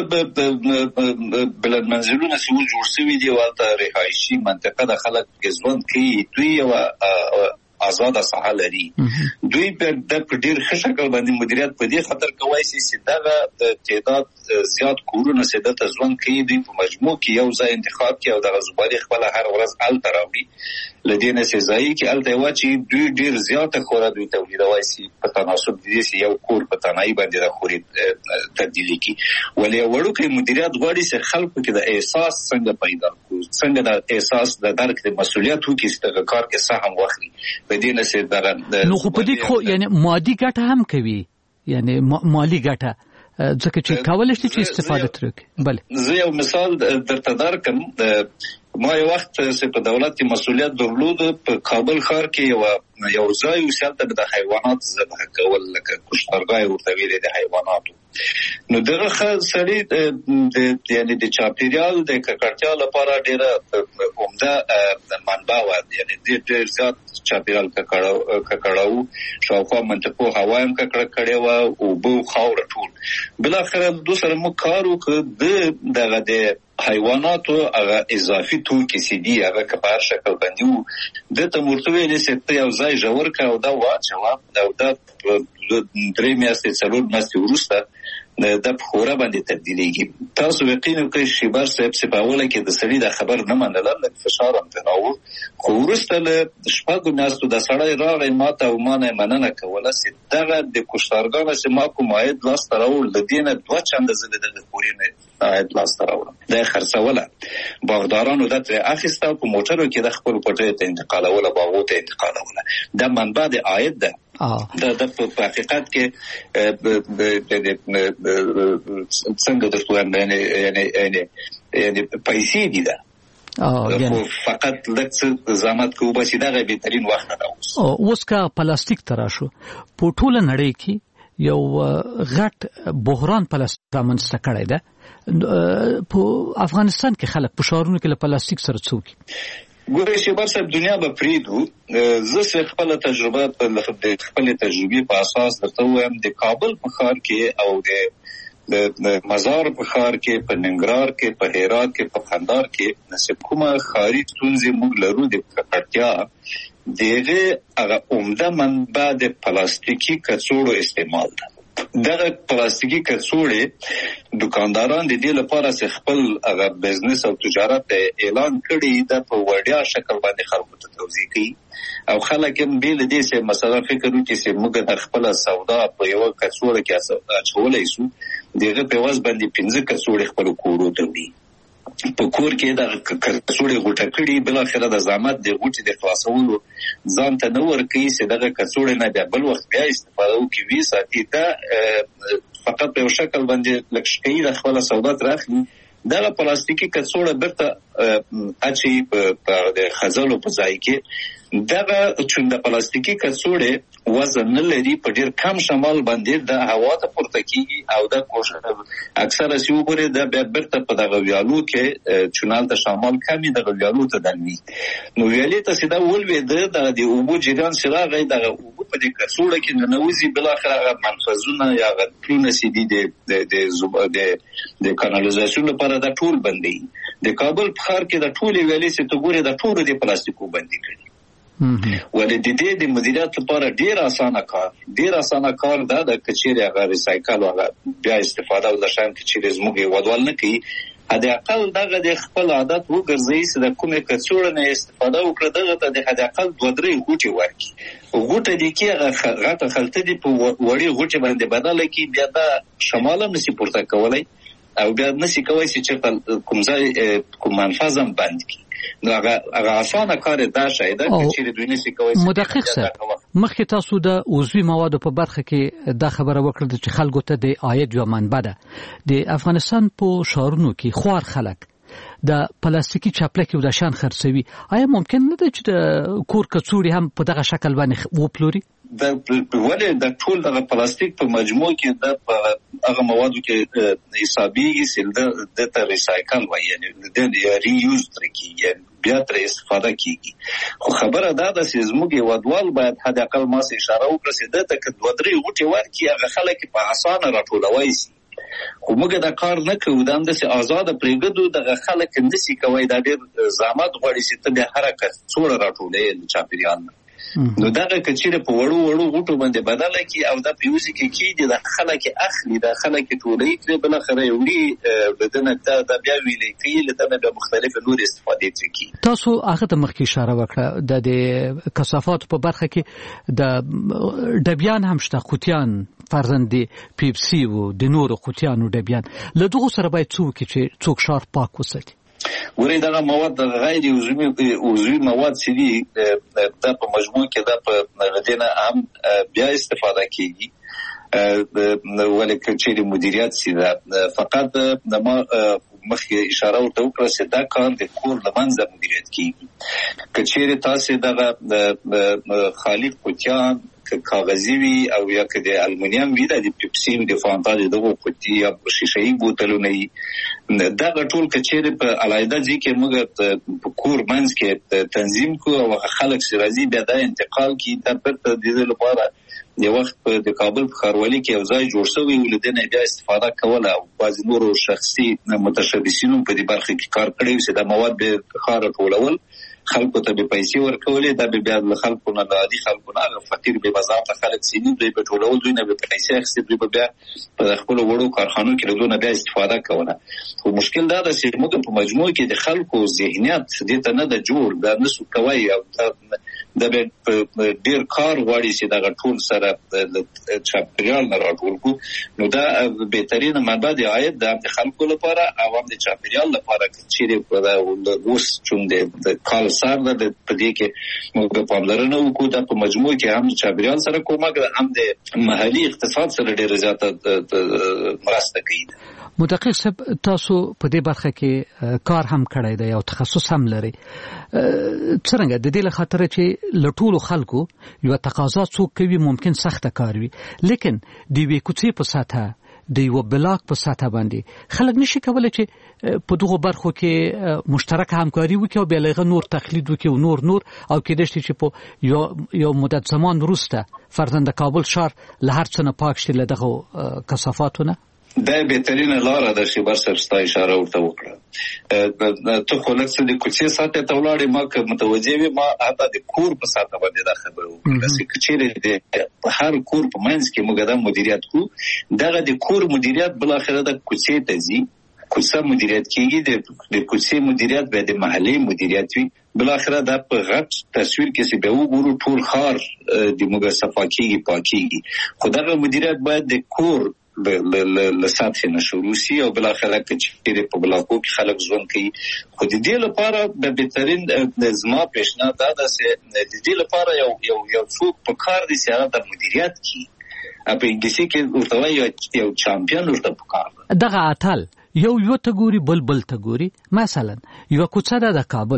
بلد منزلونه چې جوړ شوي دي ولته رهایشي منطقه د خلک ژوند کوي دوی او آزاد ساحه لري دوی په ډېر ښه شکل باندې مدیریت په دې خاطر کوي چې دغه تعداد زیات کورونه سده ته ځوان کوي دوی په مجموع کې یو ځای انتخاب کوي او د زبالي خپل هر ورځ ال تراوړي لدينا سزای کې ال ته واچي دوی ډېر زیات خورا دوی تولیدوي چې په تناسب دي چې یو کور په تنهایی باندې د خوري تبدیلی کی ولې وړوکی مدیریت غواړي چې خلکو کې د احساس څنګه پیدا کوي څنګه د احساس د درک د مسولیت وکړي چې د کار کې سهم واخلي نو خو په دې خو یعنی مادي ګټه هم کوي یعنی مالی ګټه ځکه چې کولای شي چې استفاده ترې بله زه یو مثال درته درکم ما یو وخت چې په دولت کې مسولیت درلود په کابل ښار کې یو ځای وسالته د حیوانات ذبح کول لکه کشتارګاه ورته ویل د حیواناتو نو دغه خلک یعنی د چاپیریال د ککړتیا لپاره ډیره عمده منبع و یعنی ډیر زیات چاپیریال ککړاو شاوخوا منطقو هوا هم ککړه کړې و او بو خاور ټول بل اخر دوسر مو کارو ک دغه د حیواناتو هغه اضافي توکي سي دي هغه کبار شکل باندې د تمرتوي لسته یو ځای جوړ کا او دا واچو دا درې میاشتې څلور میاشتې وروسته د خورا باندې تبدیلیږي تاسو یقینا کوي چې بار سه په اوله کې د سړي د خبر نه منل لکه فشار هم تراو خو وروسته له شپږو میاشتو د سړی راغی ماته او مانه مننه کوله چې دغه د کوشتارګانو چې ما کوم عاید لاس تراو لدینه دوه چنده زده د پورینه عاید لاس تراو د خرڅوله باغدارانو د اخیسته په موټرو کې د خپل پټه ته انتقالوله باغو ته انتقالوله د منبع د عاید ده د په حقیقت کې څنګه د ټول یعنی پیسې دي دا فقط لکه زحمت کوو بس دا بهترین وخت ده اوس کا پلاستیک تراشو په ټول نړۍ کې یو غټ بحران پلاستیک رامنځته کړی ده په افغانستان کې خلک په شهرونو کې له پلاستیک سره څوکي ګورې چې برسه دنیا به پریدو زه خپل تجربه په خپل تجربه په اساس درته وایم د کابل په ښار کې او د مزار په ښار کې په ننګرهار کې په هرات کې په کندهار کې نسب کومه ښاري ستونزې موږ لرو د ککړتیا دغه هغه عمده منبع د پلاستیکي کڅوړو استعمال ده دغه پلاستیکي کڅوړې دکانداران د دې لپاره چې خپل هغه بزنس او تجارت اعلان کړي د په وړیا شکل باندې خلکو ته توضیح کوي او خلک هم بیل دې چې مثلا فکر وکړي چې موږ د خپل سودا په یو کڅوړه کې اچولای شو دغه په واس باندې 15 کڅوړې خپل کورو ته وړي په کور کې د کڅوړې غوټه کړي بل اخره د زحمت د غوټې د خلاصولو ځان ته نور کوي چې دغه کڅوړې نه بل وخت بیا استفاده وکړي ساتي دا فقط په شکل باندې لکه د خپل سودا تراخلي دغه پلاستیکي کڅوړه برته اچي په د خزلو په ځای کې دغه چې د پلاستیکي کڅوړې وزن نه لري په ډیر کم شمال باندې د هوا ته پورته کیږي او د اکثره سیوبره د برته په دغه ویالو کې چونال د شمال کمی د ویالو ته دني نو ویالې ته سیده ولوي د اوبو جریان سراغ د اوبو په دې کڅوړه کې نه نوځي بل اخر منفذونه یا غټونه سیدي د کانالیزاسیون لپاره د ټول بندي د کابل په ښار کې د ټول ویالې څخه ګوري د ټول د پلاستیکو بندي کړي ولې د مدیریت لپاره ډیر اسانه کار دا د کچېره هغه ریسایکل او بیا استفاده ول شان چې زموږ ودوال نه کوي هدا اقل دغه د خپل عادت وګرځي چې د کومه کڅوړه نه استفاده وکړي دغه د هدا اقل 2-3 غوټي ورکړي غوټه دي کې غټه خلته دي په وړي غوټي باندې بدله کی بیا د شماله نسی پورته کولای او بیا نسی کوي چې کوم ځای کوم منفذم بند کی نو هغه اسانه کار دا شاید چې دوی نسی کوي مدقق سره مخکې تاسو د عضوي موادو په برخه کې دا خبره وکړه چې خلکو ته د عاید یو منبع ده د افغانستان په شهرونو کې خوار خلک د پلاستیکي چاپلکي او د شان خرڅوي آیا ممکن نه ده چې د کور کڅوړي هم په دغه شکل باندې وپلوري د ولې د ټول د پلاستیک په مجموع کې د هغه موادو کې حسابي سیل د ریسایکل وایي یعنی د ری یوز ترکیږي بیا تر استفاده کیږي خو خبره دا ده چې زموږ ودوال باید حد اقل ما سه اشاره وکړي چې د تک 2-3 غوټي ورکي هغه خلک په اسانه راټولوي خو موږ دا کار نه کوو دا هم د آزاد پرېږدو د خلک نسی کوي دا ډېر زحمت غواړي چې ته د حرکت څوړه راټولې چاپیریال نو دا کچېره په وړو غوټو باندې بدله کی او دا پیوزي کې د خلک اخلي د خلک ټولې تر بل خره وړي بدنه دا بیا ویلې کې له د مختلف نور استفاده کوي تاسو هغه د مخکې اشاره وکړه د کثافات په برخه کې د ډبیان هم شته قوتیان فرزند پیپسي او د نور قوتیانو ډبیان له دغه سره باید څوک شار پاک وساتي ورې دا مواد د غیر عضوي مواد چې دي د په مجموع کې د په غدینه هم بیا استفاده کیږي ولکه چې مدیریت سي دا فقط د مخکې اشاره وکړه چې دا کار د کور لمنځه مدیریت کیږي کچېره تاسو د خالق قوتیان کاغذي وي او یا که د المونیم وي د پیپسین د فانتا دغه قوتي یا شیشه‌ای بوتلونه دا ټول کچېره په علایده ځای کې موږ په کور منځ کې تنظیم کو او خلک سرازي بیا د انتقال کې د پرته د لپاره د وخت د کابل په خاروالي کې یو ځای جوړ شوی ولدنه بیا استفاده کوله او بعض نور شخصي متشبثینو په دې برخه کې کار کړی چې د مواد به خار ټولول خلکو ته به پیسې ورکولې دا به بیا د خلکو نه د عادي خلکو نه فقیر به بازار ته خلک سینې دوی په ټولول دوی نه به پیسې اخیستي دوی به بیا په خپل وړو کارخانو کې له بیا استفاده کوله خو مشکل دا ده چې موږ په مجموع کې د خلکو ذهنیت دې ته نه د جوړ دا نسو کوي او د ډیر کار غواړي چې دا ټول سره د چاپیریال نه راټول کو نو دا بهترین منبع د عاید د خلکو لپاره او هم د چاپیریال لپاره چې د اوس چون د کال سره د پدې کې موږ په پاملرنه وکړو د په مجموع کې هم چاپیریال سره کومک هم د محلي اقتصاد سره ډیر زیاته مرسته کوي مدقق صاحب تاسو په دې برخه کې کار هم کړی دی او تخصص هم لري څنګه د دې له خاطر چې لټولو خلکو یو تقاضا څوک کوي ممکن سخته کار وي لیکن دی وی کوڅې په ساته د یو بلاک په ساته باندې خلک نشي کولای چې په دغه برخو کې مشترک همکاري وکړي او بلغه نور تقلید وکړي او نور او کېدای شي چې په یو مدت زمان وروسته فرزند کابل شهر له هر څه نه پاک شي له دغه کثافاتونه دا بهترینه لار ده چې برسر ستا اشاره ورته وکړه ته خو لکه د کوڅې ساته ته ولاړې ما که متوجه وي ما حتی د کور په ساته باندې دا خبره وکړه چې چیرې د هر کور په منځ کې موږ دا مدیریت کو دغه د کور مدیریت بل اخر د کوڅې ته ځي کوڅه مدیریت کیږي د کوڅې مدیریت به د محلي مدیریت وي بل اخر دا په غټ تصویر کې چې به وګورو ټول خار د موږ صفاکیږي پاکیږي خو دغه مدیریت باید د کور له سطح نه شروع شي او بل اخر چې په بلاکو کې خلک ژوند کوي خو د دې لپاره د بهترین زما پیشنهاد دا ده چې د دې لپاره یو څوک په کار دي چې هغه د مدیریت کوي په انګلیسي کې ورته وایي یو چامپیون ورته په کار دغه اتل یو ته ګوري بل ته ګوري مثلا یو کوڅه ده د کابل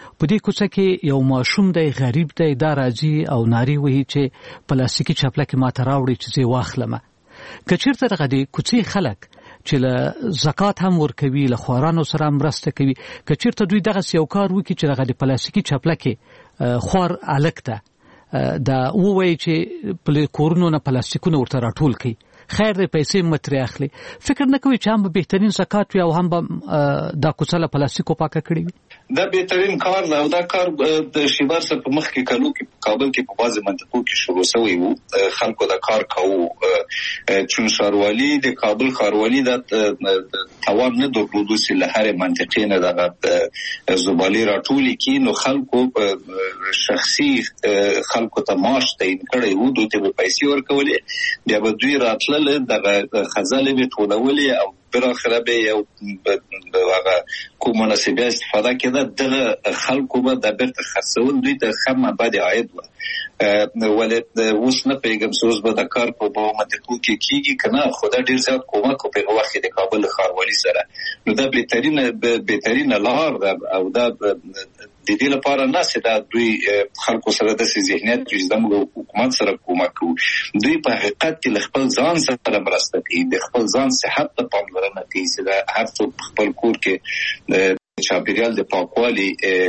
په دې کوڅه کې یو ماشوم دی غریب دی دا راځي او ناری وایي چې پلاستیکي چپلکه ماته راوړي چې زه واخلم کچیرته دغه د کوڅې خلک چې له زکات هم ورکوي له خوارانو سره مرسته کوي کچیرته دوی دغه یو کار وکړي چې دغه د پلاستیکي چپلکه خوار الکته دا وایي چې په کورونو نه پلاستیکونه ورته راټول کړي خیر دې پیسې متري اخلي فکر نه کوي چې هم بهترین زکات وي او هم دا کوڅه له پلاستیکو پاکه کړي وي دا بهترین کار دی او دا کار د شیبر سره په مخ کې کلو کې کابل کې په بعض منطقو کې شروع شوی وو خلکو دا کار کوو چون ښاروالي د کابل ښاروالي د توان نه درلودو چې له هر منطقې نه د زبالې راټولي کې نو خلکو شخصي خلکو ته معاش تعیین کړی وو دوی ته پیسې ورکولې بیا به دوی راتله دغه خزانه به ټولولې او بالاخره به یو هغه کوم مناسبه استفاده کړه دغه خلکو به د بیرته خرڅول دوی ته خمه بعد عاید و ولې اوس نه پیغام سوز به د کار په منطقو کې کیږي کنه خدا ډیر زیات کومک په وخت د کابل ښاروالي سره نو دا بهترین لار او دا د دې لپاره نه چې دا دوی خلکو سره د ذهنیت چې د حکومت سره کومک کوي دوی په حقیقت کې خپل ځان سره مرسته کوي د خپل ځان صحت ته پاملرنه کوي چې دا هر څوک خپل کور کې چاپیریال د پاکوالي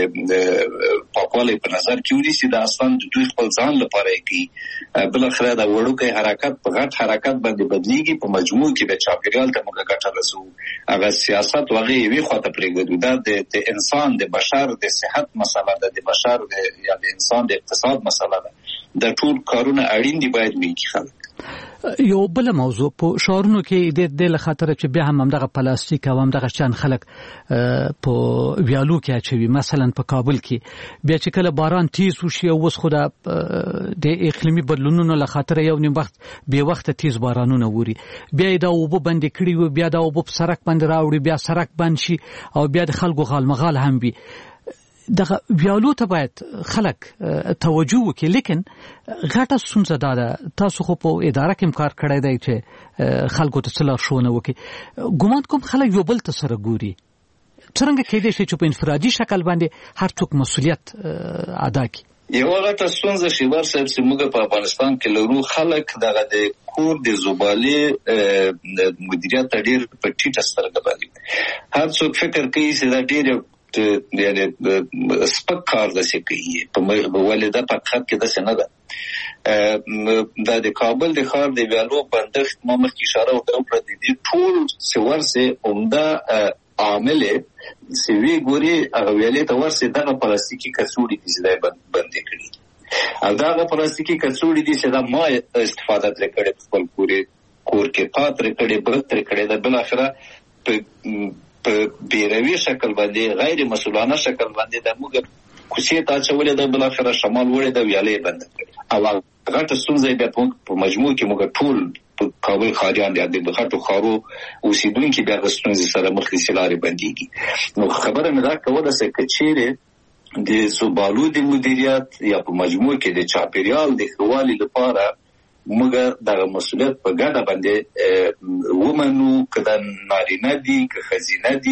په نظر کې ونیسي دا اصلا د دوی خپل ځان لپاره کوي بالاخره دا وړوکی حرکت په غټ حرکت باندې بدلیږي په مجموع کې د چاپیریال ته موږ ګټه رسو هغه سیاست وغه یوې خواته پرېږدو دا د انسان د بشر د صحت مسله ده د بشر یا د انسان د اقتصاد مسله ده د ټول کارونه اړین دي باید وکړي خلک یو بل موضوع په شهرونو کې د لخاطر چې بیا هم دغه پلاستیک او هم دغه چان خلک په ویالو کې اچوي مثلا په کابل کې بیا چې کله باران تیز وشي او وس خو د اقلیمي بدلونونو لخاطر یو نیم وخت به وخت تیز بارانونه ووري بیا دا وبو بند کړي و بیا دا وبو سرک بند راوړي بیا سرک بند شي او بیا د خلکو غالمغال هم وي دغه ویالو ته باید خلک توجه وکړي لیکن غټه ستونزه ده تاسو خو په اداره کې کار کړی دی چې خلکو ته څه لارښوونه وکړي ګومان کوم خلک یو بل ته سره ګوري څنګه کېدای شي چې په انفرادي شکل باندې هر څوک مسؤلیت ادا کړي یو غټه ستونزه شیبر صاحب چې موږ په افغانستان کې لرو خلک دغه د کور د زبالې مدیریت ډېر په ټیټه سترګه باندې هر څوک فکر کوي چې دا ډېر یعنی سپک کار داسې کوي په ولدا په خط کې داسې نه ده د کابل د ښار د ویالو بندښت ما مخکې اشاره وکړه د دې ټول سورسه عمده عامل سوي ګوري هغه ویلې ته ورسې دغه پلاستیکي کڅوړې دي چې بندې کړي او دغه پلاستیکي کڅوړې دي چې دا ما استفاده ترې کړې خپل کور کې پاتره کړې بل ترې کړې ده بل اخره په بیروي شکل باندې غیر مسؤلانه شکل باندې د موږ کوڅې ته چولې د بل اخره شمال وړې د ویالې بند کړې او غټه ستونزه بیا په مجموع کې موږ ټول په کابل خاریان د غټو خارو اوسیدونکو بیا د ستونزې سره مخ کې سلاري باندېږي نو خبره مې دا کوله چې کچېره د زبالو د مدیریت یا په مجموع کې د چاپیریال د خوالي لپاره موږ د مسؤلیت په ګډه باندې ومنو کله نارینه دي که خزینه دي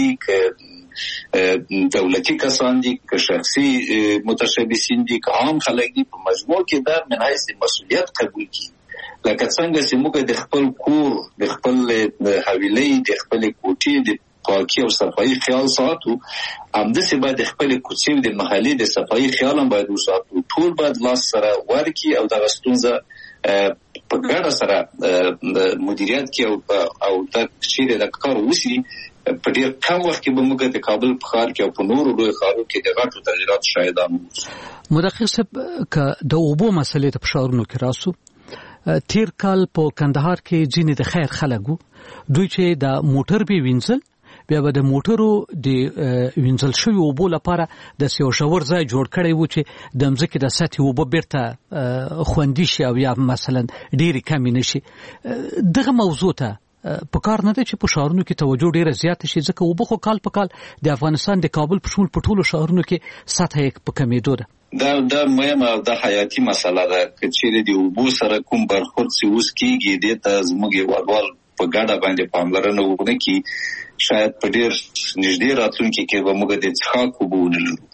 که دولتي کسان دي که شخصي متشبثین دي که عام خلک دي په مجموع کې دا من حیث مسؤلیت قبول کړي لکه څنګه چې موږ د خپل کور د خپل حویلۍ د خپل کوټې د پاکي او صفایي خیال ساتو همداسې باید د خپل کوڅې د محلي د صفایي خیال هم باید وساتو ټول باید لاس سره ورکړي او دغه ستونزه په ګډه سره مدیریت کې او د چیرې د کار وسی په ډېر کم وخت کې به موږ د کابل په ښار کې او په نورو لوی ښارونو کې د غټو تغیرات شاهدان وو مدقق صاحب که د اوبو مسلې ته په ښارونو کې راسو تیر کال په کندهار کې ځینې د خیر خلک وو دوی چې د موټر به وینځل بیا به د موټرو د وینځل شوی اوبو لپاره د یو شاور ځای جوړ کړی و چې د مځکې د سطحې اوبه بیرته خوندي شي او یا مثلا ډېرې کمې نه شي دغه موضوع ته په کار نه دی چې په ښارونو کې توجه ډېره زیاته شي ځکه اوبه خو کال په کال د افغانستان د کابل په شمول په ټولو ښارونو کې سطحه یې په کمېدو ده دا مهمه او د حیاتي مسله ده که چیرې د اوبو سره کوم برخورد چې اوس کېږي دې ته زموږ هېوادوال په ګډه باندې پاملرنه ونه کړي شاید په ډېر نږدې راتلونکي کې به موږ د څښاک اوبه ونه لرو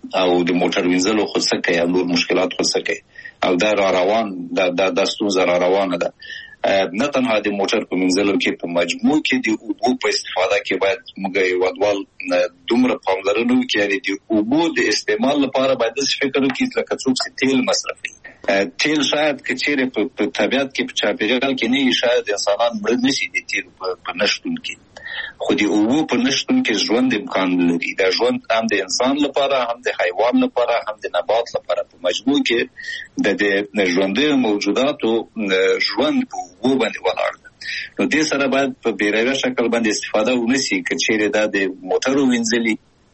او د موټر وینځلو خو څه کوي نور مشکلات خو څه کوي او دا را روان د ستونزه را روانه ده نه تنها د موټر په منځلو کې په مجموع کې د اوبو په استفاده کې باید موږ هیوادوال دومره پاملرنه وکړي د اوبو د استعمال لپاره باید فکر وکړي لکه څوک چې تیل مصرفوي تیل شاید که چیرې په طبیعت کې په چاپیریال کې نه شاید انسانان مړ نشي د تیل په نشتون کې خو د اوبو په نشتون کې ژوند امکان لري دا ژوند هم د انسان لپاره هم د حیوان لپاره هم د نبات لپاره په مجموع کې د ژوندي موجوداتو ژوند په اوبو باندې ولاړ ده نو دې سره باید په بیرویه شکل باندې استفاده ونشي که چیرې دا د موټرو وینځلي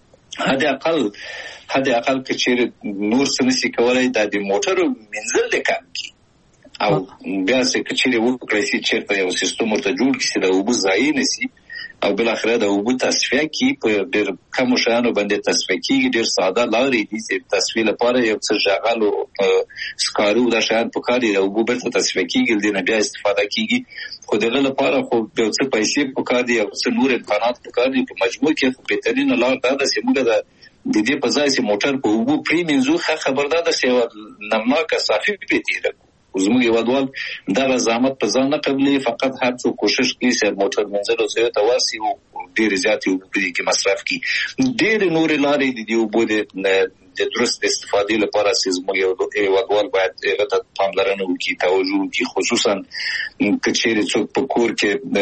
حد اقل که چیرې نور څه نشي کولای دا د موټرو وینځل د کم کی او بیا چې که چیرې وکړای شي چیرته یو سیستم ورته جوړ کړي چې د اوبو ضایع نشي او بل اخره د اوبو تصفیه کی په ډېر کم شانو باندې تصفیه کیږي ډېر ساده لارې دي چې تصفیه لپاره یو څه ژغل او سکارو دا شان په کار دی د اوبو بیرته تصفیه کیږي د بیا استفاده کیږي خو دغه لپاره خو یو څه پیسې په کار دي او څه نور امکانات په کار دي په مجموع کې خو بهترین لار دا ده چې موږ د دې په ځای چې موټر په اوبو پرې منځو خبردار ده چې نمناک صافي پیتیره زموږ هیوادوال دا زحمت په ځان نه قبلي فقط هر څو کوشش کوي چې موټر منځلو ځای ته ورسي او ډېر زیات اوبه کې مصرف کړي ډېر نور لارې دي اوبو د درست استفادې لپاره چې زموږ هیوادوال باید هغه ته پاملرنه وکړي توجه وکړي خصوصا که چیرې څوک په کور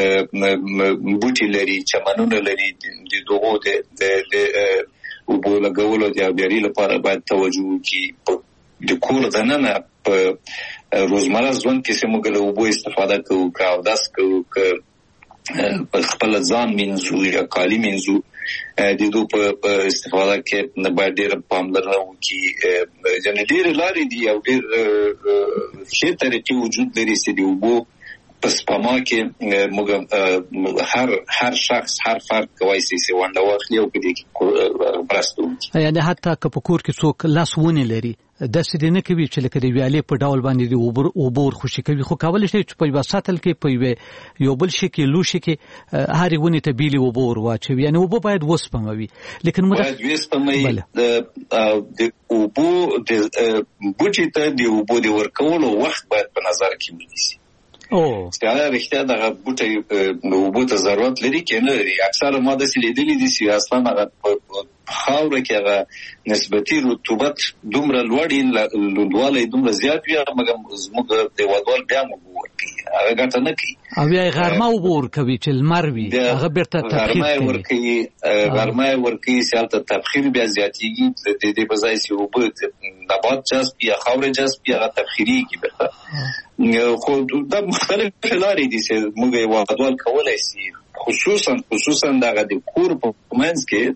کې بوټي لري چمنونه لري د دغو د اوبو لګولو د آبیاري لپاره باید توجه وکړي د کور دننه په روزمره ژوند کې چې موږ له اوبو استفاده کوو که اودس کوو که په خپل ځان مینځو یا کالي مینځو د دې په استفاده کې باید ډېر پاملرنه وکړي یعنې ډېرې لارې دي او ډېر ښې طریقې وجود لري چې د اوبو په سپما کې موږ هر شخص هر فرد کولی شي چې ونډه واخلي او په دې کې مرسته وکړي یعنې حتی که په کور کې څوک لاس ونې لري داسې دې نه کوي چې لکه د ویالې په ډول باندې د اوبو ورخوشي کوي خو کولی شي چې په یوه سطل کې په یو بل شي کې لوښي کې هرې ونې ته بیلې اوبه ور واچوي یعنې اوبه باید وسپموي باید وسپموي د اوبو بوټي ته د اوبو د ورکولو وخت باید په نظر کې ونیسي ستاره رښتیا دغه بوټي اوبو ته ضرورت لري کې نه لري اکثره ما داسې لیدلي دي چې اصلا هغه خاوره کې هغه نسبتي رطوبت دومره لوړ لوندوالی دومره زیات وي مګر زموږ د هیوادوال بیا هم اوبه ورکوي هغه ګټه نه کوي او بیا یې غرمه اوبه ورکوي چې لمر وي هغه بیرته غرمه یې ورکوي چې هلته تبخیر بیا زیاتېږي د دې په ځای چې اوبه نبات جذب یا خاورې جذب یا هغه تبخیرېږي بیرته خو دا مختلفې لارې دي چې موږ هیوادوال کولی شي خصوصا دغه د کور په منځ کې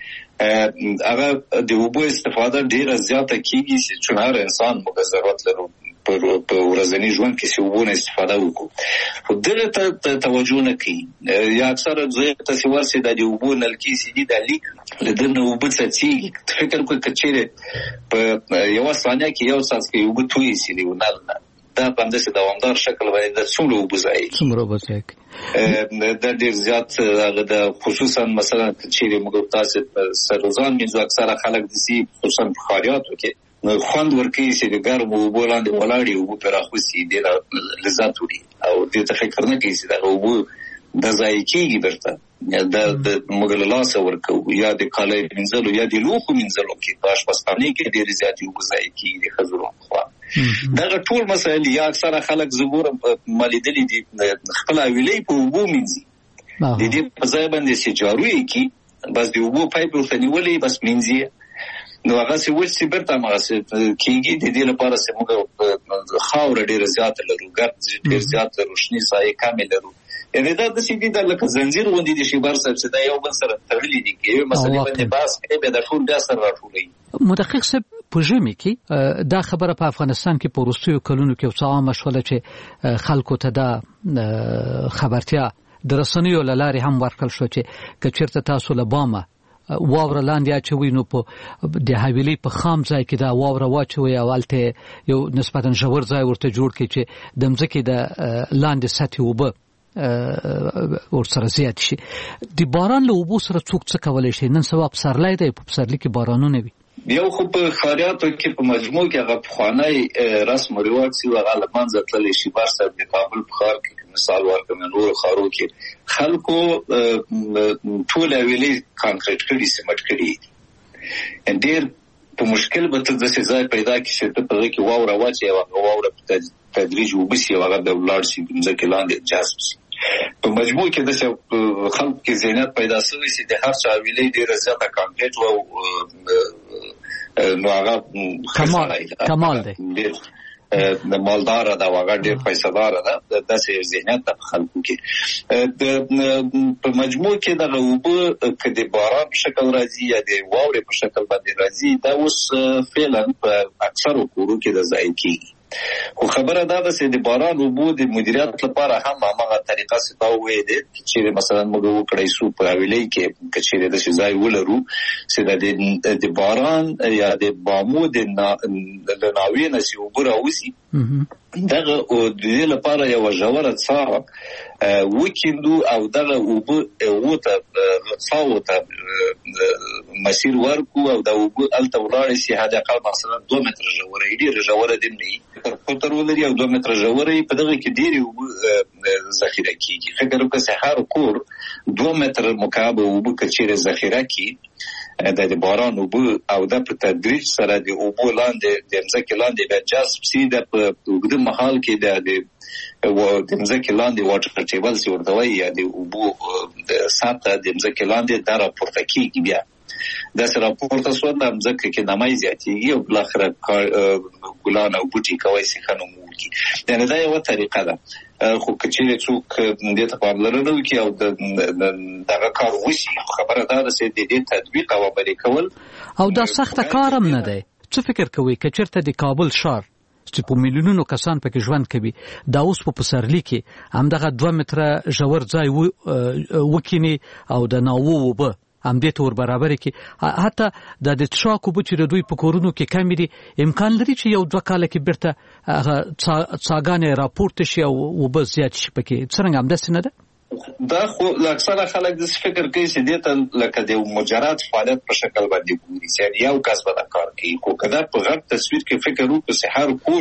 هغه د اوبو استفاده ډیره زیاته کیږي چې هر انسان موږ ضرورت لرو په ورځني ژوند کې چې اوبو نه استفاده وکړو خو دغه ته توجه نه کوي یا اکثره ځای ته چې ورسي د اوبو نلکې چې دي د لیک له دنه اوبه څڅېږي فکر کوي که چیرې په یوه ثانیه کې یو څاڅکی اوبه تویې شي د نل نه دا په همداسې دوامدار شکل باندې د څومره اوبه ضایع دا ډېر زیات هغه د خصوصا مثلا که چیرې موږ تاسې سرروزان مینځو اکثره خلک داسې خصوصا په ښاریاتو کې خوند ورکوي چې د ګرمو اوبو لاندې ولاړې اوبه پرې راخوسي ډېره لذت وړي او دې ته فکر نه کوي چې دغه اوبه دا ضایع کېږي بیرته د موږ له لاسه ورکوو یا د کالۍ مینځلو یا د لوښو مینځلو کې په اشپزخانې کې ډېرې زیاتې اوبه ضایع کېږي د ښځو لخوا دغه ټول مسایل یا اکثره خلک زه ګورم ما لیدلي دي خپله حویلۍ په اوبو مینځي د دې په ځای باندې چې جارو یې کړي بس د اوبو پایپ ورته نیولی بس مینځي نو هغسې وچ چې بیرته هماغسې کېږي د دې لپاره چې موږ خاوره ډېره زیاته لرو ګرد ډېر زیات لرو شنې سایې کمې لرو یعنې دا داسې دي دا لکه زنځیر غوندې دي شیبر صاحب چې دا یو بل سره تړلي دي که یوې مسلې باندې بحث کوي بیا دا ټول بیا سره راټولوي مدقق صاحب په ژمي کې دا خبره په افغانستان کې په وروستیو کلونو کې یو څه عامه شوله چې خلکو ته دا خبرتیا د رسنیو له لارې هم ورکړل شو چې که چېرته تاسو له بامه واوره لاندې اچوي نو په د حویلۍ په خام ځای کې دا واوره واچوي او هلته یو نسبتا ژور ځای ورته جوړ کړي چې د مځکې د لاندې سطحې اوبه ورسره زیات شي د باران له اوبو سره څوک څه کولی شي نن سبا پسرلی دی په پسرلي کې بارانونه وي یو خو په خاریاتو کې په مجموع کې هغه پخوانی رسم او رواج چې هغه لمنځه تللی شي. بار صاحب د کابل په ښار کې مثال ورکړم، نور ښارو کې خلکو ټول ویلې کانکریټ کړي، سیمټ کړي. ډېر په مشکل به ته داسې ځای پیدا کړي چې ته په هغې کې واوره واچوې او هغه واوره په تدریج اوبه شي او هغه بیا ولاړ شي ځمکې لاندې جذب شي. په مجموع کې داسې خلکو کې ذهنیت پیدا شوی چې د هر چا ویلې ډېره زیاته کانکریټ وه نو هغه کمال دی، مالداره ده او هغه ډېر پیسه‌داره ده. داسې ذهنیت ده په خلکو کې. په مجموع کې دغه اوبه که د باران په شکل راځي یا د واورې په شکل باندې راځي، دا اوس فعلا په اکثرو کورو کې د ضایع کېږي. خو خبره دا ده چې د باران اوبو د مدیریت لپاره هم هماغه طریقه چې تا وویلې ده چې مثلا موږ وکړی شو په حویلۍ کې که چېرې داسې ځای ولرو چې د باران یا د بامو د ناوې نه چې اوبه راوځي، دغه د دې لپاره یوه ژوره څاه وکیندو او دغه اوبه هغو ته څاو ته مسیر ورکو او دا اوبه هلته ولاړې شي حداقل مثلا 2 متره ژوره یې، ډېره ژوره دې نه وي، قطر ولري او 2 متره ژوره یې، په دغه کې ډېرې اوبه ذخیره کېږي. فکر وکړه چې هر کور 2 متره مکعب اوبه که چېرې ذخیره کړي د باران اوبه او دا په تدریج سره د اوبو لاندې د ځمکې لاندې بیا جذب شي، دا په اوږده مهال کې د ځمکې لاندې واټر ټیبل چې ورته وایي یا د اوبو سطحه د ځمکې لاندې دا راپورته کېږي. بیا داسې راپورته شوه د ځمکې کې نمی زیاتېږي او بالاخره ګلان او بوټي کولی شي ښه نوم وکړي. یعنې دا یوه طریقه ده. خو که چېرې څوک دې ته پاملرنه وکړي او دغه کار وشي، خبره دا ده چې د دې تطبیق او عملي کول او دا سخته کار هم نه دی. څه فکر کوئ که چېرته د کابل ښار چې په میلیونونو کسان پکې ژوند کوي دا اوس په پسرلي کې همدغه 2 متره ژور ځای وکیني او د ناوو اوبه همدې ته ور برابرې کړي، حتی د څښاک اوبه چې د دوی په کورونو کې کمې دي، امکان لري چې 1-2 کاله کې بیرته هغه څاګانې راپورته شي او اوبه زیات شي پکې. څرنګه همداسې نه ده؟ دا خو اکثره خلک داسې فکر کوي چې دې ته لکه د مجرد فعالیت په شکل باندې ګوري، چې یو کس به دا کار کوي. خو که دا په غټ تصویر کې فکر وکړو چې هر کور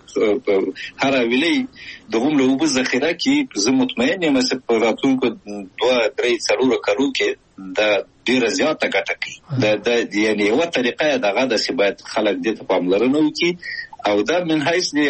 هر حویلۍ د هومره اوبه ذخیره کړي، زه مطمئن یم چې په راتلونکو 2-3-4 کالو کې دا ډېره زیاته ګټه کوي. یعنې یوه طریقه یې دغه ده چې باید خلک دې ته پاملرنه وکړي او دا من حیث د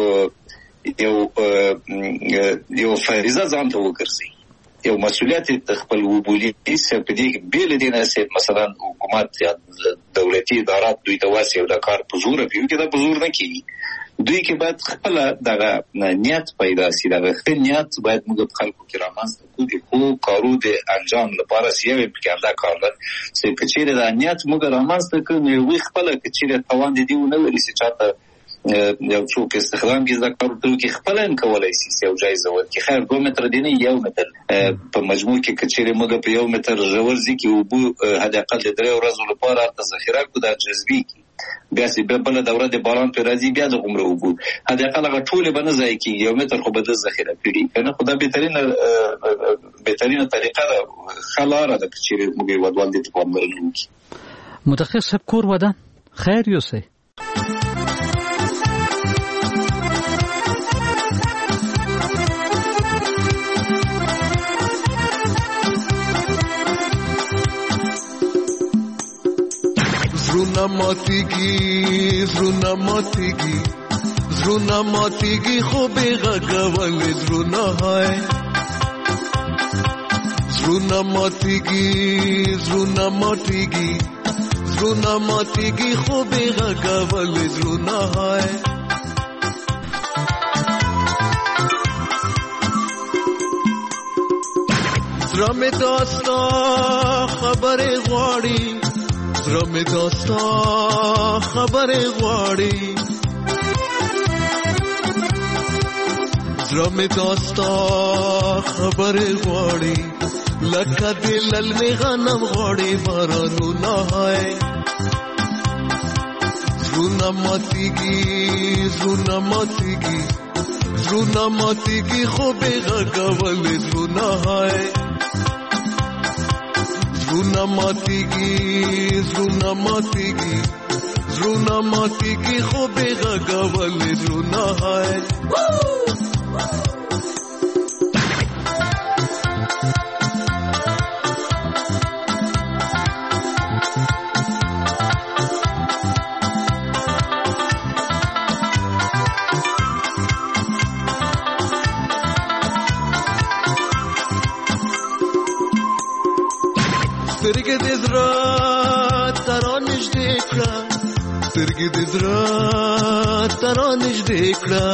یو فریضه ځان ته وګرځي، یو مسؤلیت د خپل وبولي په دې بېل دي نه چې مثلا حکومت یا دولتي ادارات دوی ته واسي او دا کار په زور کوي، کې دا په زور نه کیږي. دوی کې باید خپل دغه نیت پیدا شي، دغه خپل نیت باید موږ په خلکو کې رامنځته کړو د خو کارو د انجام لپاره سیاوي په کې دا کار ده چې کچېره د نیت موږ رامنځته کړو نو وی خپل کچېره توان دي ونه لري چې چاته یو څوک استخدام کې ذکر ورته کې خپل ان کولای شي یو جایزه ورکړي. خیر 2 متره دی نه 1 متر په مجموع کې کچېره موږ په 1 متر ژور ځکه اوبو حداقل د 3 ورځو لپاره ذخیره کو د جذبي کی بیا چې بل دوره د باران پر راځي بیا د عمر اوبو حداقل هغه ټول به نه ځای کی 1 متر خو به د ذخیره کړي کنه. خدای بهترینه طریقه ده خلاره د کچېره موږ ودوال دي په امرنه وکړي. متخصص کور ودان خیر یوسه زرونا ماتیگی خوب غگول زرونا های زرونا ماتیگی خوب غگول زرونا های زرم داستا خبر غواړي زرم داستا خبر غواړي زرم داستا خبر غواړي لکه دلل می غنم غواړي بارانو نه هاي زرونا ماتیگی خوب غگول زرونا هاي زړونه ماتيږي خو به غږول زړونه هاي سترګې د زړه تر نږدې کړه سترګې د زړه تر نږدې کړه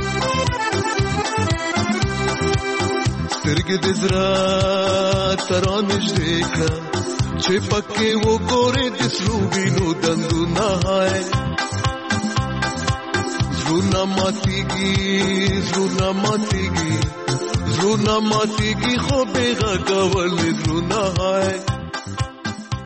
سترګې د زړه تر نږدې کړه چې پکې وګورې د سرو وینو دندونه هاي زړونه ماتيږي خو به غږول زړونه هاي